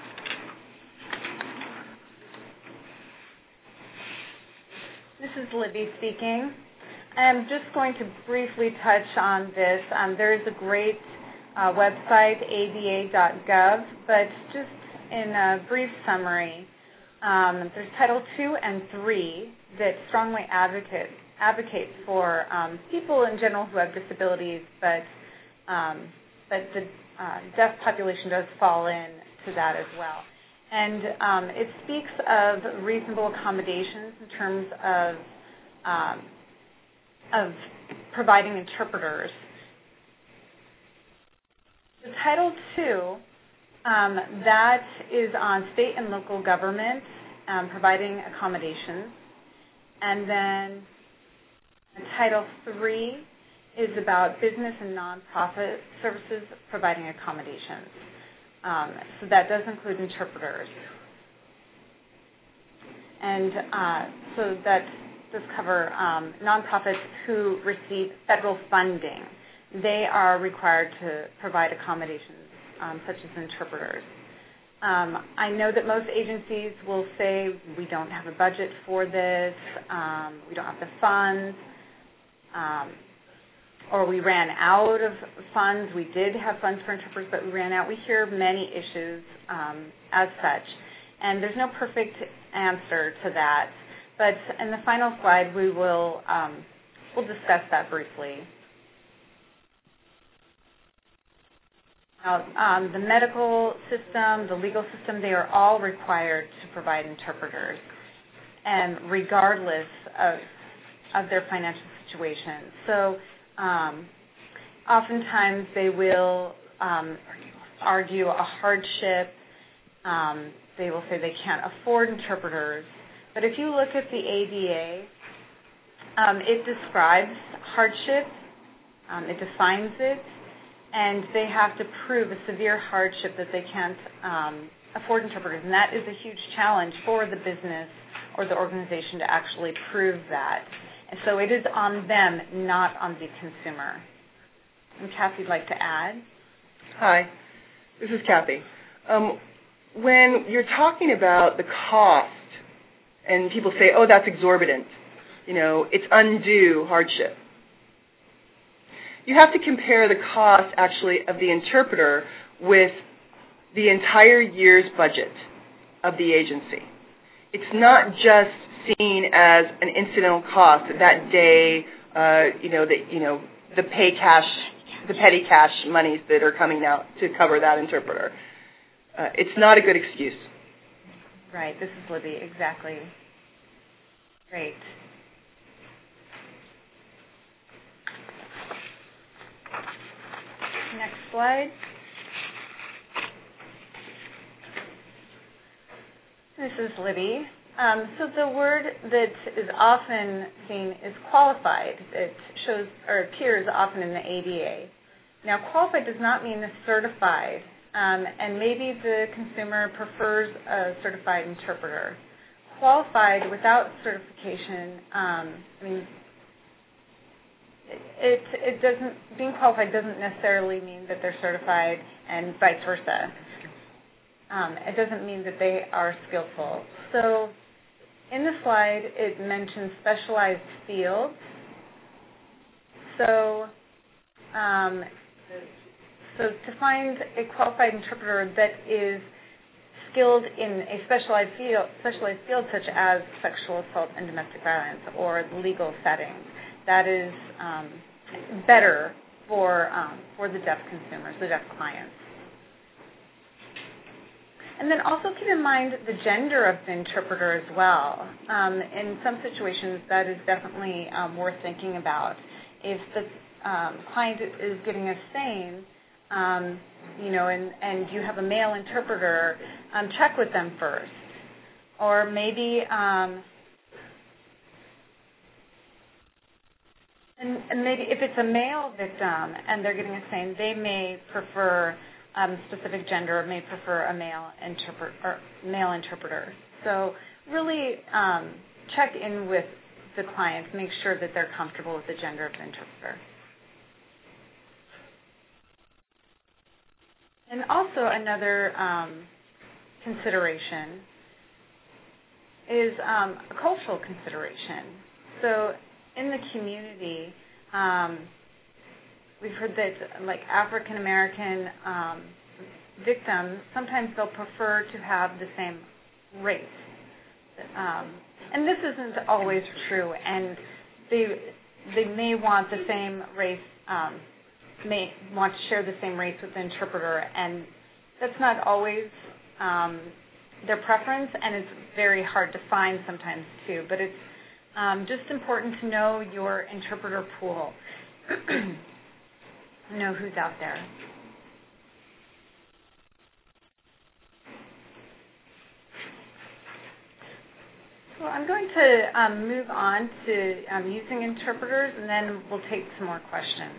This is Libby speaking. I'm just going to briefly touch on this. Um, there is a great uh, website, A D A dot gov, but just in a brief summary, um, there's Title two and three that strongly advocate advocate for um, people in general who have disabilities, but um, but the uh, deaf population does fall into that as well. And um, it speaks of reasonable accommodations in terms of um, of providing interpreters. The Title two, um, that is on state and local government um, providing accommodations. And then Title three is about business and nonprofit services providing accommodations. Um, so that does include interpreters. And uh, so that does cover um, nonprofits who receive federal funding. They are required to provide accommodations um, such as interpreters. Um, I know that most agencies will say we don't have a budget for this, um, we don't have the funds, um, or we ran out of funds. We did have funds for interpreters, but we ran out. We hear many issues um, as such, and there's no perfect answer to that. But in the final slide, we will um, we'll discuss that briefly. Now, um, the medical system, the legal system, they are all required to provide interpreters, and regardless of of their financial situation. So um, oftentimes they will um, argue a hardship. Um, they will say they can't afford interpreters. But if you look at the A D A, um, it describes hardship, um, it defines it, and they have to prove a severe hardship that they can't um, afford interpreters. And that is a huge challenge for the business or the organization to actually prove that. And so it is on them, not on the consumer. And Kathy'd like to add. Hi, this is Kathy. Um, when you're talking about the cost, and people say, oh, that's exorbitant, you know, it's undue hardship. You have to compare the cost, actually, of the interpreter with the entire year's budget of the agency. It's not just seen as an incidental cost that day, uh, you know, the, you know, the pay cash, the petty cash monies that are coming out to cover that interpreter. Uh, it's not a good excuse. Right. This is Libby. Exactly. Great. Next slide. This is Libby. Um, so the word that is often seen is qualified. It shows or appears often in the A D A. Now, qualified does not mean certified, um, and maybe the consumer prefers a certified interpreter. Qualified without certification, um, I mean, it it doesn't being qualified doesn't necessarily mean that they're certified, and vice versa. Um, it doesn't mean that they are skillful. So, in the slide, it mentions specialized fields. So, um, so to find a qualified interpreter that is skilled in a specialized field, specialized field such as sexual assault and domestic violence or legal settings, that is um, better for um, for the deaf consumers, the deaf clients. And then also keep in mind the gender of the interpreter as well. Um, in some situations, that is definitely um, worth thinking about. If the um, client is getting a stain, um, you know, and, and you have a male interpreter, um, check with them first. or maybe um, and, and maybe if it's a male victim and they're getting a same, they may prefer um, specific gender, or may prefer a male interpret or male interpreter. So really um, check in with the clients, make sure that they're comfortable with the gender of the interpreter. And also another um, consideration is um, a cultural consideration. So in the community, um, we've heard that like African American um, victims, sometimes they'll prefer to have the same race. Um, and this isn't always true, and they they may want the same race, um, may want to share the same race with the interpreter, and that's not always um, their preference, and it's very hard to find sometimes too. But it's um, just important to know your interpreter pool, know who's out there. So I'm going to um, move on to um, using interpreters, and then we'll take some more questions.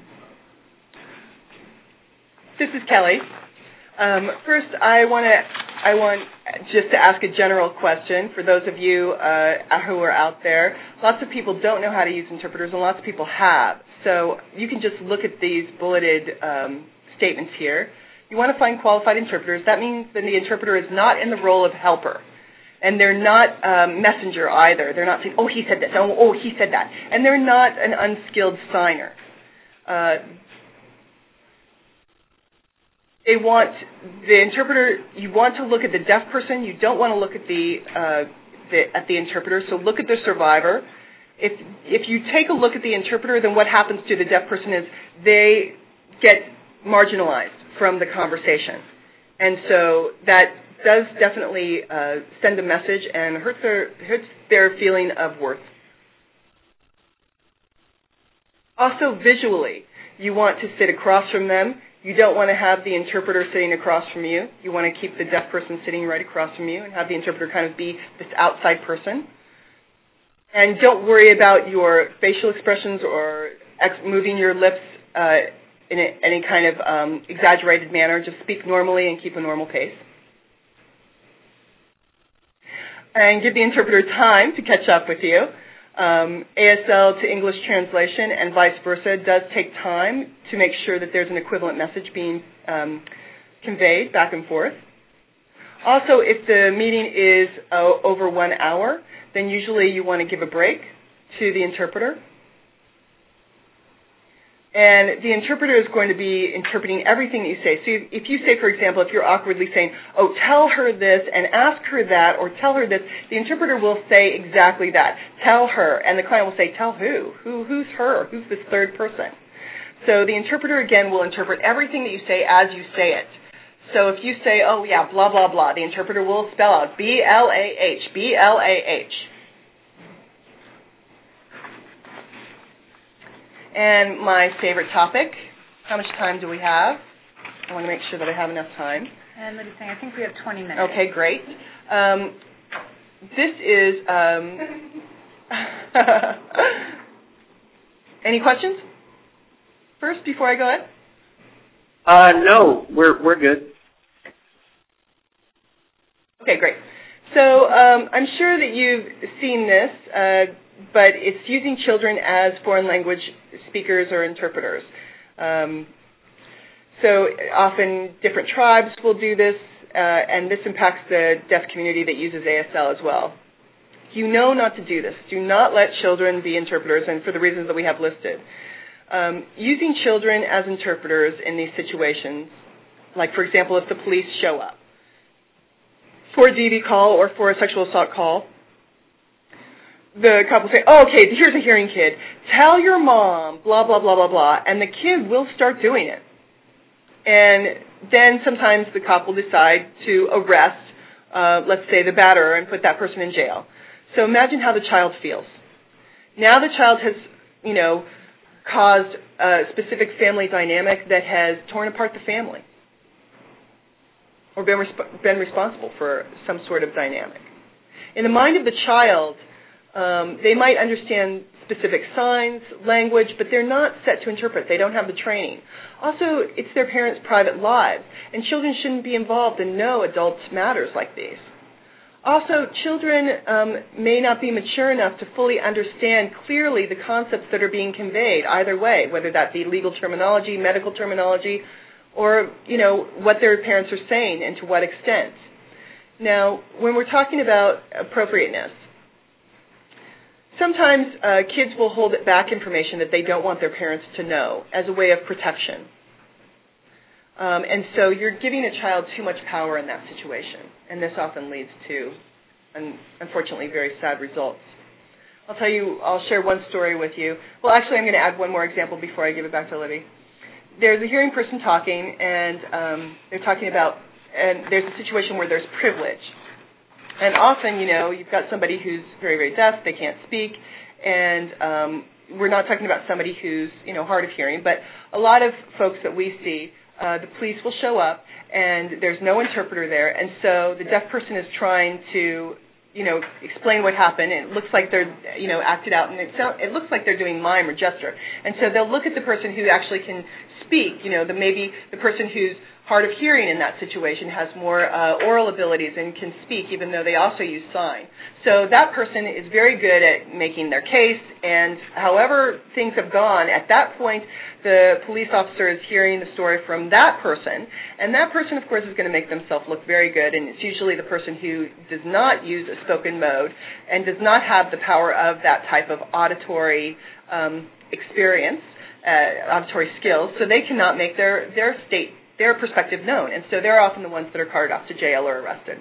This is Kelly. Um, first, I want to I want just to ask a general question for those of you uh, who are out there. Lots of people don't know how to use interpreters, and lots of people have. So you can just look at these bulleted um, statements here. You want to find qualified interpreters. That means that the interpreter is not in the role of helper. And they're not um, messenger either. They're not saying, oh, he said this, oh, oh, he said that. And they're not an unskilled signer. Uh, they want, the interpreter, you want to look at the deaf person. You don't want to look at the, uh, the at the interpreter. So look at the survivor. If, if you take a look at the interpreter, then what happens to the deaf person is they get marginalized from the conversation. And so that does definitely uh, send a message and hurts their, hurts their feeling of worth. Also, visually, you want to sit across from them. You don't want to have the interpreter sitting across from you. You want to keep the deaf person sitting right across from you and have the interpreter kind of be this outside person. And don't worry about your facial expressions or ex- moving your lips uh, in a, any kind of um, exaggerated manner. Just speak normally and keep a normal pace. And give the interpreter time to catch up with you. Um, A S L to English translation and vice versa does take time to make sure that there's an equivalent message being um, conveyed back and forth. Also, if the meeting is uh, over one hour, then usually you want to give a break to the interpreter. And the interpreter is going to be interpreting everything that you say. So if you say, for example, if you're awkwardly saying, oh, tell her this and ask her that, or tell her this, the interpreter will say exactly that. Tell her. And the client will say, tell who? Who? Who's her? Who's this third person? So the interpreter, again, will interpret everything that you say as you say it. So if you say, oh, yeah, blah, blah, blah, the interpreter will spell out B L A H, B L A H. And my favorite topic, how much time do we have? I want to make sure that I have enough time. And what are you saying? I think we have twenty minutes. Okay, great. Um, this is, um, any questions first before I go ahead? Uh, no, we're we're good. Okay, great. So um, I'm sure that you've seen this, uh, but it's using children as foreign language speakers or interpreters. Um, so often different tribes will do this, uh, and this impacts the deaf community that uses A S L as well. You know not to do this. Do not let children be interpreters, and for the reasons that we have listed. Um, using children as interpreters in these situations, like, for example, if the police show up for a D V call or for a sexual assault call, the couple say, oh, okay, here's a hearing kid. Tell your mom, blah, blah, blah, blah, blah, and the kid will start doing it. And then sometimes the cop will decide to arrest, uh, let's say, the batterer and put that person in jail. So imagine how the child feels. Now the child has, you know, caused a specific family dynamic that has torn apart the family or been, resp- been responsible for some sort of dynamic. In the mind of the child, um, they might understand specific signs, language, but they're not set to interpret. They don't have the training. Also, it's their parents' private lives, and children shouldn't be involved in no adults' matters like these. Also, children um, may not be mature enough to fully understand clearly the concepts that are being conveyed either way, whether that be legal terminology, medical terminology, or, you know, what their parents are saying and to what extent. Now, when we're talking about appropriateness, sometimes uh, kids will hold back information that they don't want their parents to know as a way of protection. Um, and so you're giving a child too much power in that situation, and this often leads to, un- unfortunately, very sad results. I'll tell you, I'll share one story with you. Well, actually, I'm going to add one more example before I give it back to Libby. There's a hearing person talking, and um, they're talking about, and there's a situation where there's privilege. And often, you know, you've got somebody who's very, very deaf, they can't speak, and um, we're not talking about somebody who's, you know, hard of hearing, but a lot of folks that we see, uh, the police will show up, and there's no interpreter there, and so the deaf person is trying to, you know, explain what happened, and it looks like they're, you know, acted out, and it, so, it looks like they're doing mime or gesture. And so they'll look at the person who actually can speak, you know, the, maybe the person who's hard of hearing in that situation has more uh, oral abilities and can speak, even though they also use sign. So that person is very good at making their case, and however things have gone, at that point, the police officer is hearing the story from that person, and that person, of course, is going to make themselves look very good, and it's usually the person who does not use a spoken mode and does not have the power of that type of auditory um, experience, uh, auditory skills, so they cannot make their, their state their perspective known, and so they're often the ones that are carted off to jail or arrested.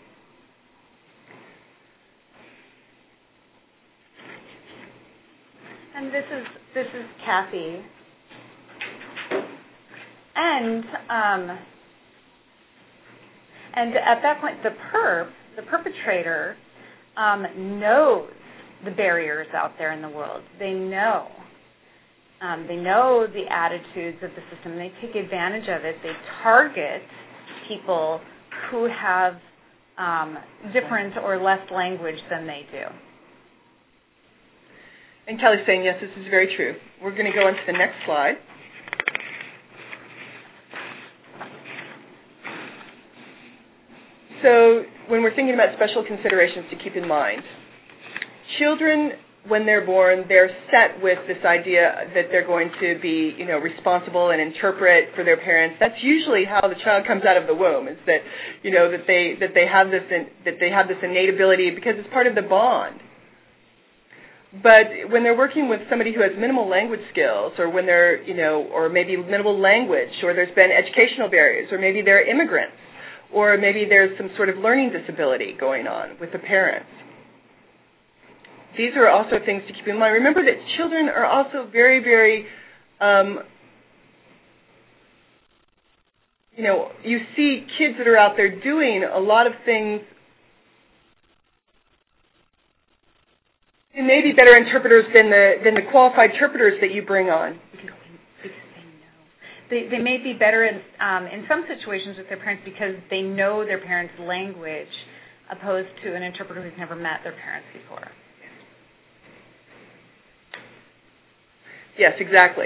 And this is this is Kathy, and um, and at that point, the perp, the perpetrator, um, knows the barriers out there in the world. They know. Um, they know the attitudes of the system. They take advantage of it. They target people who have um, different or less language than they do. And Kelly's saying, yes, this is very true. We're going to go on to the next slide. So when we're thinking about special considerations to keep in mind, children, when they're born, they're set with this idea that they're going to be, you know, responsible and interpret for their parents. That's usually how the child comes out of the womb. Is that, you know, that they that they have this in, that they have this innate ability because it's part of the bond. But when they're working with somebody who has minimal language skills, or when they're, you know, or maybe minimal language, or there's been educational barriers, or maybe they're immigrants, or maybe there's some sort of learning disability going on with the parents. These are also things to keep in mind. Remember that children are also very, very, um, you know, you see kids that are out there doing a lot of things. They may be better interpreters than the than the qualified interpreters that you bring on. They, they may be better in, um, in some situations with their parents because they know their parents' language, opposed to an interpreter who's never met their parents before. Yes, exactly.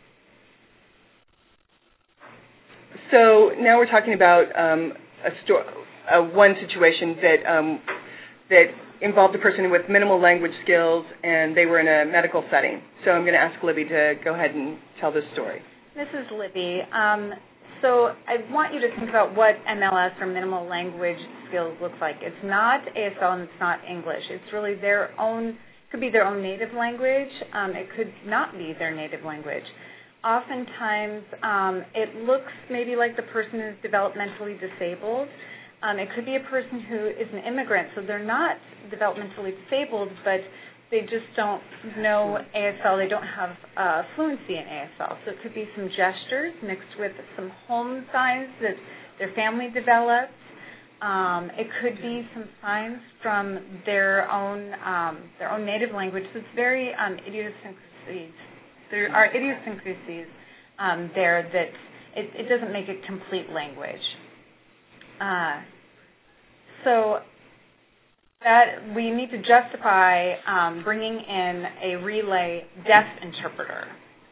So now we're talking about um, a sto- uh, one situation that um, that involved a person with minimal language skills, and they were in a medical setting. So I'm going to ask Libby to go ahead and tell this story. This is Libby. Um, so I want you to think about what M L S, or minimal language skills, looks like. It's not A S L and it's not English. It's really their own. Could be their own native language. Um, it could not be their native language. Oftentimes, um, it looks maybe like the person is developmentally disabled. Um, it could be a person who is an immigrant, so they're not developmentally disabled, but they just don't know A S L. They don't have uh, fluency in A S L. So it could be some gestures mixed with some home signs that their family developed. Um, it could be some signs from their own um, their own native language. So it's very um, idiosyncrasies. There are idiosyncrasies um, there that it, it doesn't make a complete language. Uh, so that we need to justify um, bringing in a relay deaf interpreter.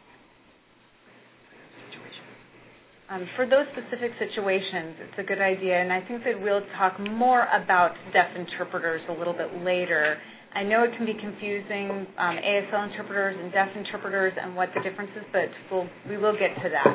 Um, for those specific situations, it's a good idea, and I think that we'll talk more about deaf interpreters a little bit later. I know it can be confusing, um, A S L interpreters and deaf interpreters and what the difference is, but we'll, we will get to that.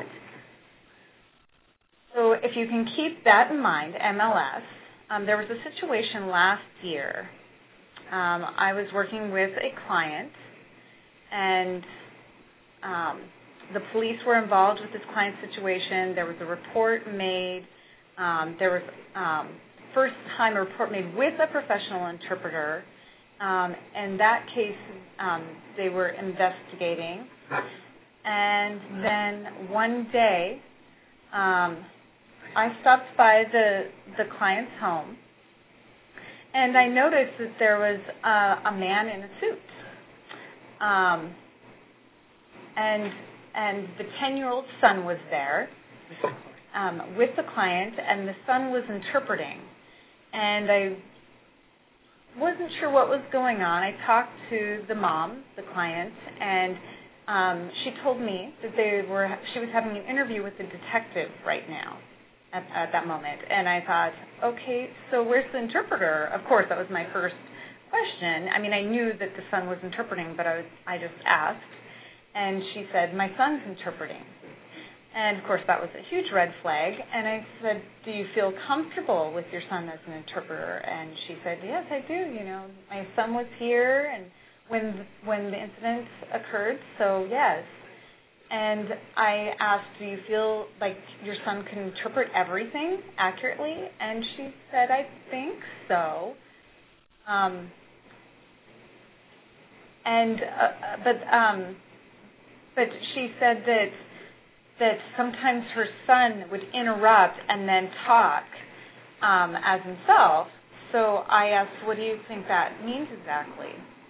So if you can keep that in mind, M L S, um, there was a situation last year. Um, I was working with a client, and um, the police were involved with this client situation. There was a report made. Um, there was um, first time a report made with a professional interpreter. Um, in that case, um, they were investigating. And then one day, um, I stopped by the, the client's home, and I noticed that there was uh, a man in a suit. Um, and and the ten-year-old son was there um, with the client, and the son was interpreting. And I wasn't sure what was going on. I talked to the mom, the client, and um, she told me that they were. She was having an interview with the detective right now at, at that moment. And I thought, okay, so where's the interpreter? Of course, that was my first question. I mean, I knew that the son was interpreting, but I was, I just asked. And she said, my son's interpreting. And, of course, that was a huge red flag. And I said, do you feel comfortable with your son as an interpreter? And she said, yes, I do. You know, my son was here and when when the incident occurred, so yes. And I asked, do you feel like your son can interpret everything accurately? And she said, I think so. Um, and uh, but um, but she said that that sometimes her son would interrupt and then talk um, as himself. So I asked, what do you think that means exactly?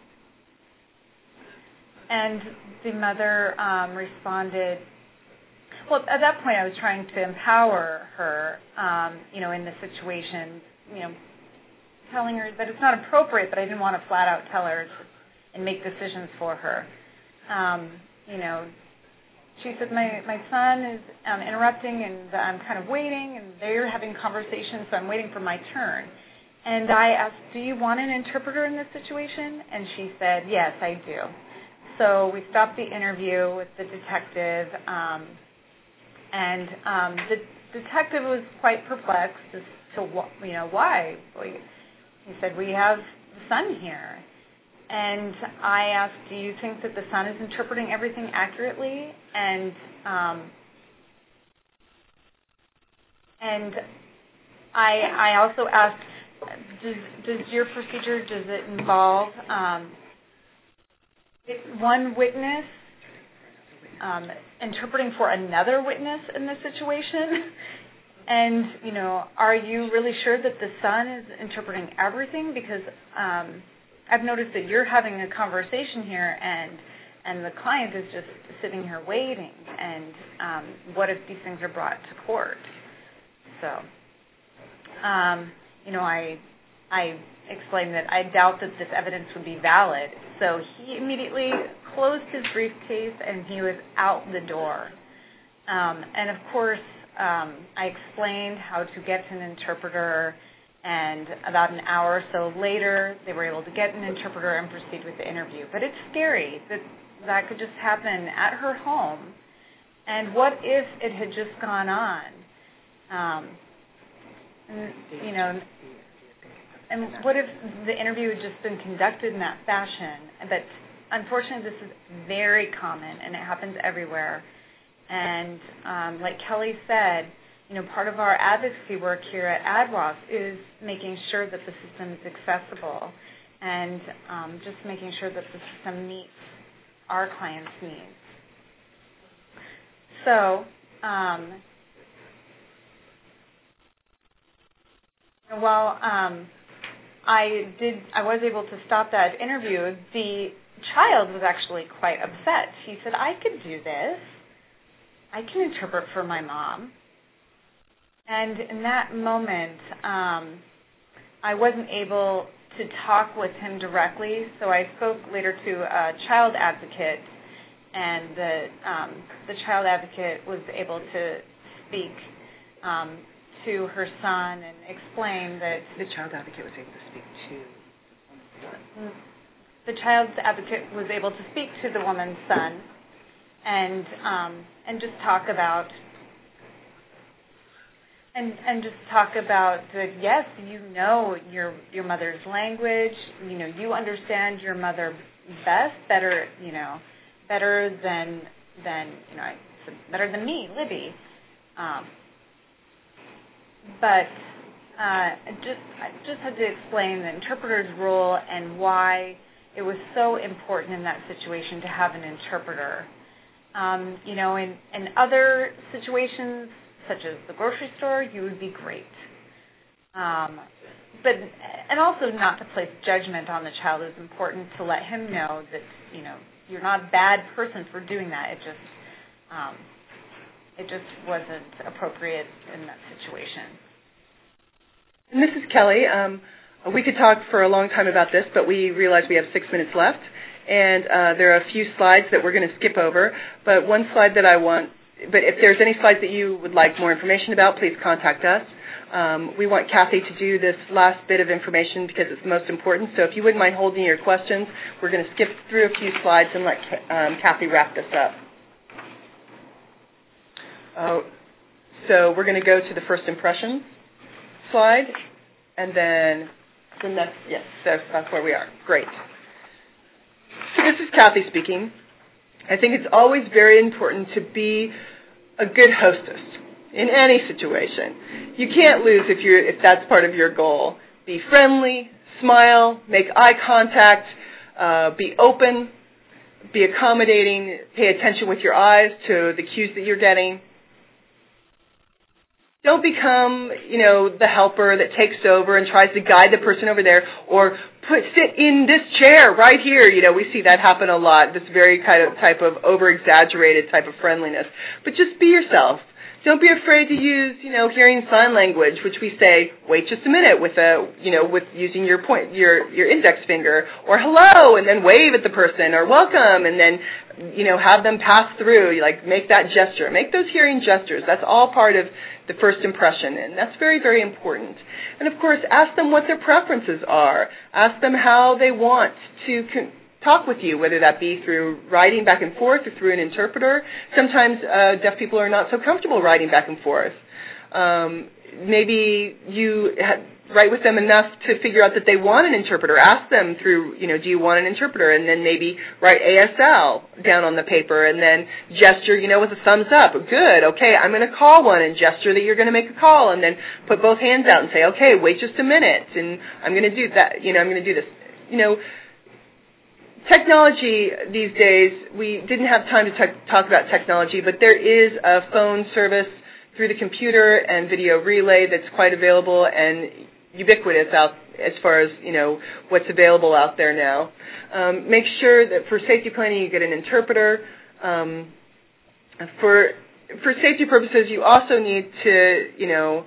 And the mother um, responded, well, at that point I was trying to empower her, um, you know, in the situation, you know, telling her that it's not appropriate, but I didn't want to flat out tell her and make decisions for her. Um, you know, she said, my, my son is um, interrupting and I'm kind of waiting and they're having conversations, so I'm waiting for my turn. And I asked, do you want an interpreter in this situation? And she said, yes, I do. So we stopped the interview with the detective, um, and um, the detective was quite perplexed as to, you know, why. He said, we have the son here. And I asked, do you think that the son is interpreting everything accurately? And um, and I I also asked, does does your procedure, does it involve um, one witness um, interpreting for another witness in this situation? And, you know, are you really sure that the son is interpreting everything? Because um, I've noticed that you're having a conversation here and and the client is just sitting here waiting. And um, what if these things are brought to court? So, um, you know, I I explained that I doubt that this evidence would be valid. So he immediately closed his briefcase and he was out the door. Um, and, of course, um, I explained how to get an interpreter, and about an hour or so later, they were able to get an interpreter and proceed with the interview. But it's scary that that could just happen at her home. And what if it had just gone on? Um, and, you know, and what if the interview had just been conducted in that fashion? But unfortunately, this is very common, and it happens everywhere. And um, like Kelly said, you know, part of our advocacy work here at A D W O S is making sure that the system is accessible and um, just making sure that the system meets our clients' needs. So, um, while um, I did, I was able to stop that interview, the child was actually quite upset. He said, I could do this. I can interpret for my mom. And in that moment, um, I wasn't able to talk with him directly. So I spoke later to a child advocate, and the um, the child advocate was able to speak um, to her son and explain that the child advocate was able to speak to the child advocate was able to speak to the woman's son and um, and just talk about and and just talk about that. Yes, you know your your mother's language. You know you understand your mother best, better you know better than than you know better than me, Libby. Um, but uh, I just I just had to explain the interpreter's role and why it was so important in that situation to have an interpreter. Um, you know, in, in other situations, such as the grocery store, you would be great. Um, but and also not to place judgment on the child. It's important to let him know that, you know, you're not a bad person for doing that. It just um, it just wasn't appropriate in that situation. And this is Kelly. Um, we could talk for a long time about this, but we realize we have six minutes left. And uh, there are a few slides that we're going to skip over. But one slide that I want, but if there's any slides that you would like more information about, please contact us. Um, we want Kathy to do this last bit of information because it's the most important. So if you wouldn't mind holding your questions, we're going to skip through a few slides and let um, Kathy wrap this up. Uh, so we're going to go to the first impression slide, and then the next, yes, that's, that's where we are. Great. So this is Kathy speaking. I think it's always very important to be a good hostess in any situation. You can't lose if you're if that's part of your goal. Be friendly, smile, make eye contact, uh, be open, be accommodating, pay attention with your eyes to the cues that you're getting. Don't become, you know, the helper that takes over and tries to guide the person over there, or put sit in this chair right here. You know, we see that happen a lot. This very kind of type of over-exaggerated type of friendliness. But just be yourself. Don't be afraid to use, you know, hearing sign language, which we say, wait just a minute, with a, you know, with using your point, your your index finger, or hello, and then wave at the person, or welcome, and then, you know, have them pass through. You like make that gesture, make those hearing gestures. That's all part of the first impression, and that's very, very important. And of course, ask them what their preferences are. Ask them how they want to con- talk with you, whether that be through writing back and forth or through an interpreter. Sometimes uh, deaf people are not so comfortable writing back and forth. Um, maybe you ha- write with them enough to figure out that they want an interpreter. Ask them through, you know, do you want an interpreter? And then maybe write A S L down on the paper and then gesture, you know, with a thumbs up. Good, okay, I'm going to call one and gesture that you're going to make a call, and then put both hands out and say, okay, wait just a minute, and I'm going to do that, you know, I'm going to do this. You know, technology these days, we didn't have time to t- talk about technology, but there is a phone service through the computer and video relay that's quite available and ubiquitous out as far as, you know, what's available out there now. Um, make sure that for safety planning you get an interpreter. Um, for for safety purposes, you also need to, you know,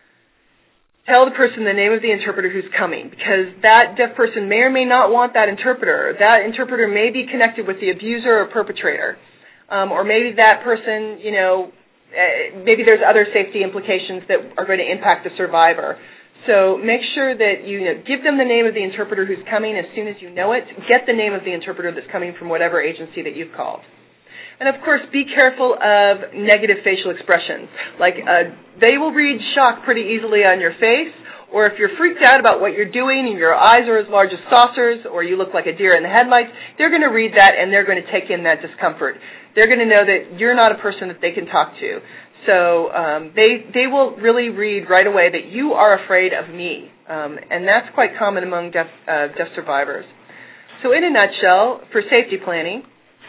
tell the person the name of the interpreter who's coming, because that deaf person may or may not want that interpreter. That interpreter may be connected with the abuser or perpetrator, um, or maybe that person, you know, uh, maybe there's other safety implications that are going to impact the survivor. So make sure that you, you know, give them the name of the interpreter who's coming as soon as you know it. Get the name of the interpreter that's coming from whatever agency that you've called. And, of course, be careful of negative facial expressions. Like uh, they will read shock pretty easily on your face, or if you're freaked out about what you're doing and your eyes are as large as saucers, or you look like a deer in the headlights, they're going to read that and they're going to take in that discomfort. They're going to know that you're not a person that they can talk to. So um, they they will really read right away that you are afraid of me, um, and that's quite common among deaf, uh, deaf survivors. So in a nutshell, for safety planning,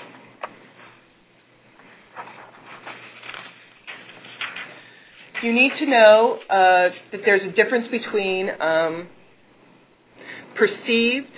you need to know uh, that there's a difference between um, perceived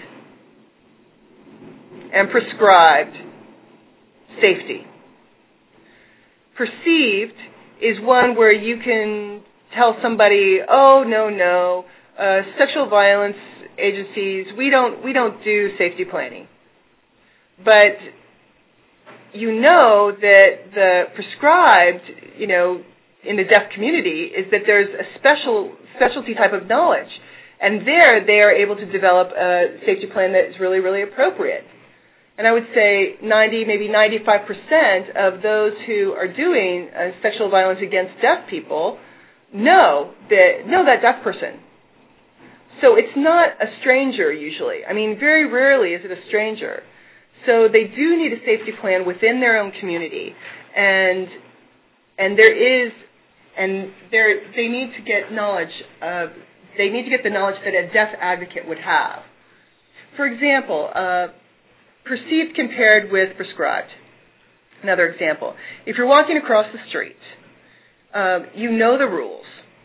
and prescribed safety. Perceived is one where you can tell somebody, oh, no, no, uh, sexual violence agencies, we don't we don't do safety planning. But you know that the prescribed, you know, in the deaf community is that there's a special specialty type of knowledge. And there they are able to develop a safety plan that is really, really appropriate. And I would say ninety, maybe ninety-five percent of those who are doing uh, sexual violence against deaf people know that know that deaf person. So it's not a stranger usually. I mean, very rarely is it a stranger. So they do need a safety plan within their own community, and and there is, and there they need to get knowledge. Uh, they need to get the knowledge that a deaf advocate would have. For example, uh, perceived compared with prescribed. Another example: if you're walking across the street, uh, you know the rules.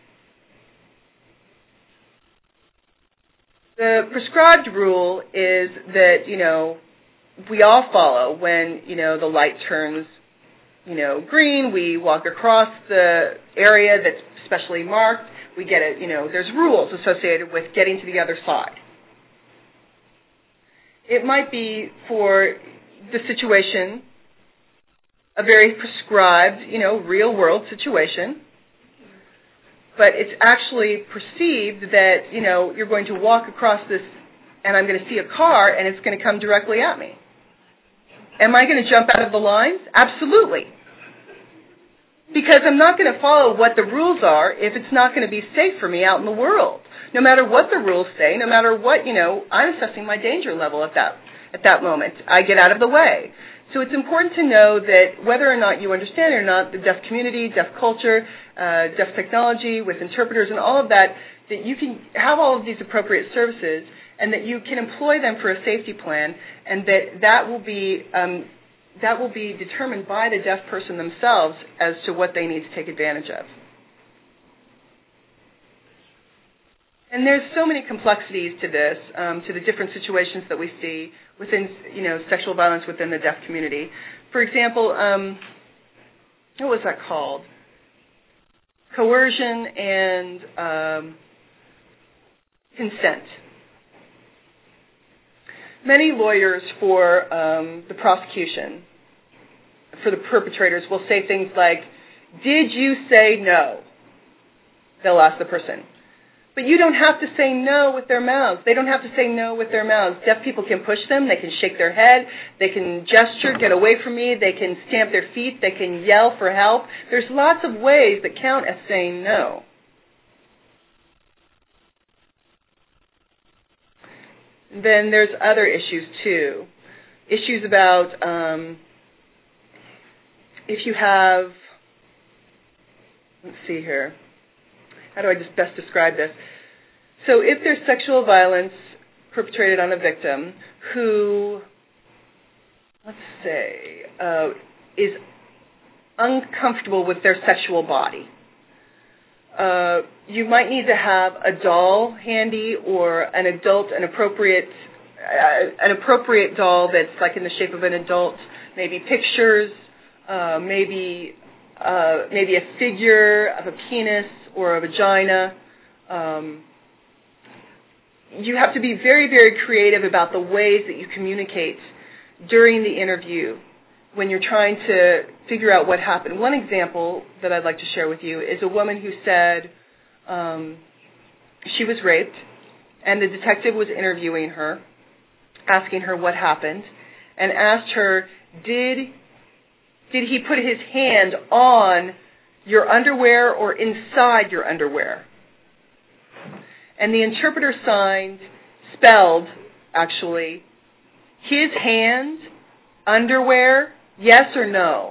The prescribed rule is that, you know, we all follow when, you know, the light turns, you know, green. We walk across the area that's specially marked. We get it, you know, there's rules associated with getting to the other side. It might be for the situation a very prescribed, you know, real-world situation, but it's actually perceived that, you know, you're going to walk across this and I'm going to see a car and it's going to come directly at me. Am I going to jump out of the lines? Absolutely. Because I'm not going to follow what the rules are if it's not going to be safe for me out in the world. No matter what the rules say, no matter what, you know, I'm assessing my danger level at that at that moment. I get out of the way. So it's important to know that whether or not you understand or not, the deaf community, deaf culture, uh, deaf technology with interpreters and all of that, that you can have all of these appropriate services and that you can employ them for a safety plan, and that that will be um, that will be determined by the deaf person themselves as to what they need to take advantage of. And there's so many complexities to this, um, to the different situations that we see within, you know, sexual violence within the deaf community. For example, um, what was that called? Coercion and um, consent. Many lawyers for um, the prosecution, for the perpetrators, will say things like, "Did you say no?" They'll ask the person. But you don't have to say no with their mouths. They don't have to say no with their mouths. Deaf people can push them. They can shake their head. They can gesture, get away from me. They can stamp their feet. They can yell for help. There's lots of ways that count as saying no. Then there's other issues too. Issues about um, if you have, let's see here. How do I just best describe this? So if there's sexual violence perpetrated on a victim who, let's say, uh, is uncomfortable with their sexual body, uh, you might need to have a doll handy or an adult, an appropriate, uh, an appropriate doll that's like in the shape of an adult, maybe pictures, uh, maybe uh, maybe a figure of a penis or a vagina. Um, you have to be very, very creative about the ways that you communicate during the interview when you're trying to figure out what happened. One example that I'd like to share with you is a woman who said um, she was raped, and the detective was interviewing her, asking her what happened, and asked her, did, did he put his hand on your underwear or inside your underwear? And the interpreter signed, spelled, actually, his hand, underwear, yes or no.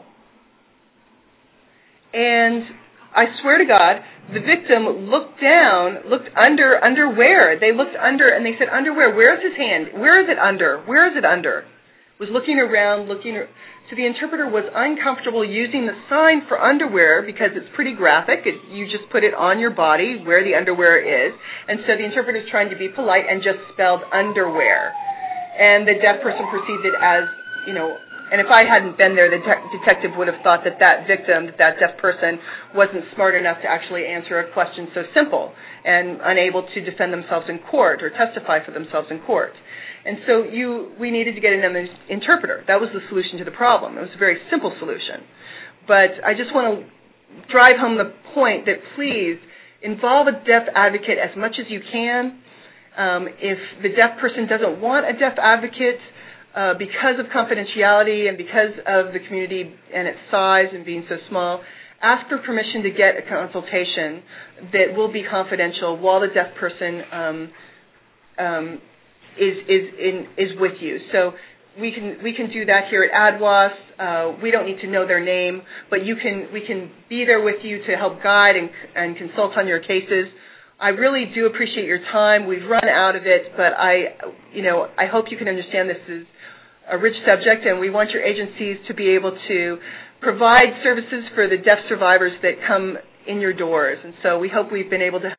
And I swear to God, the victim looked down, looked under underwear. They looked under and they said, underwear, where is his hand? Where is it under? Where is it under? Was looking around, looking. So the interpreter was uncomfortable using the sign for underwear because it's pretty graphic. It, you just put it on your body where the underwear is. And so the interpreter is trying to be polite and just spelled underwear. And the deaf person perceived it as, you know, And if I hadn't been there, the de- detective would have thought that that victim, that that deaf person, wasn't smart enough to actually answer a question so simple and unable to defend themselves in court or testify for themselves in court. And so you, we needed to get an interpreter. That was the solution to the problem. It was a very simple solution. But I just want to drive home the point that please involve a deaf advocate as much as you can. Um, if the deaf person doesn't want a deaf advocate uh, because of confidentiality and because of the community and its size and being so small, ask for permission to get a consultation that will be confidential while the deaf person um, um, is is in, is with you. So we can we can do that here at ADWAS. Uh, we don't need to know their name, but you can we can be there with you to help guide and, and consult on your cases. I really do appreciate your time. We've run out of it, but I, you know, I hope you can understand this is a rich subject, and we want your agencies to be able to provide services for the deaf survivors that come in your doors. And so we hope we've been able to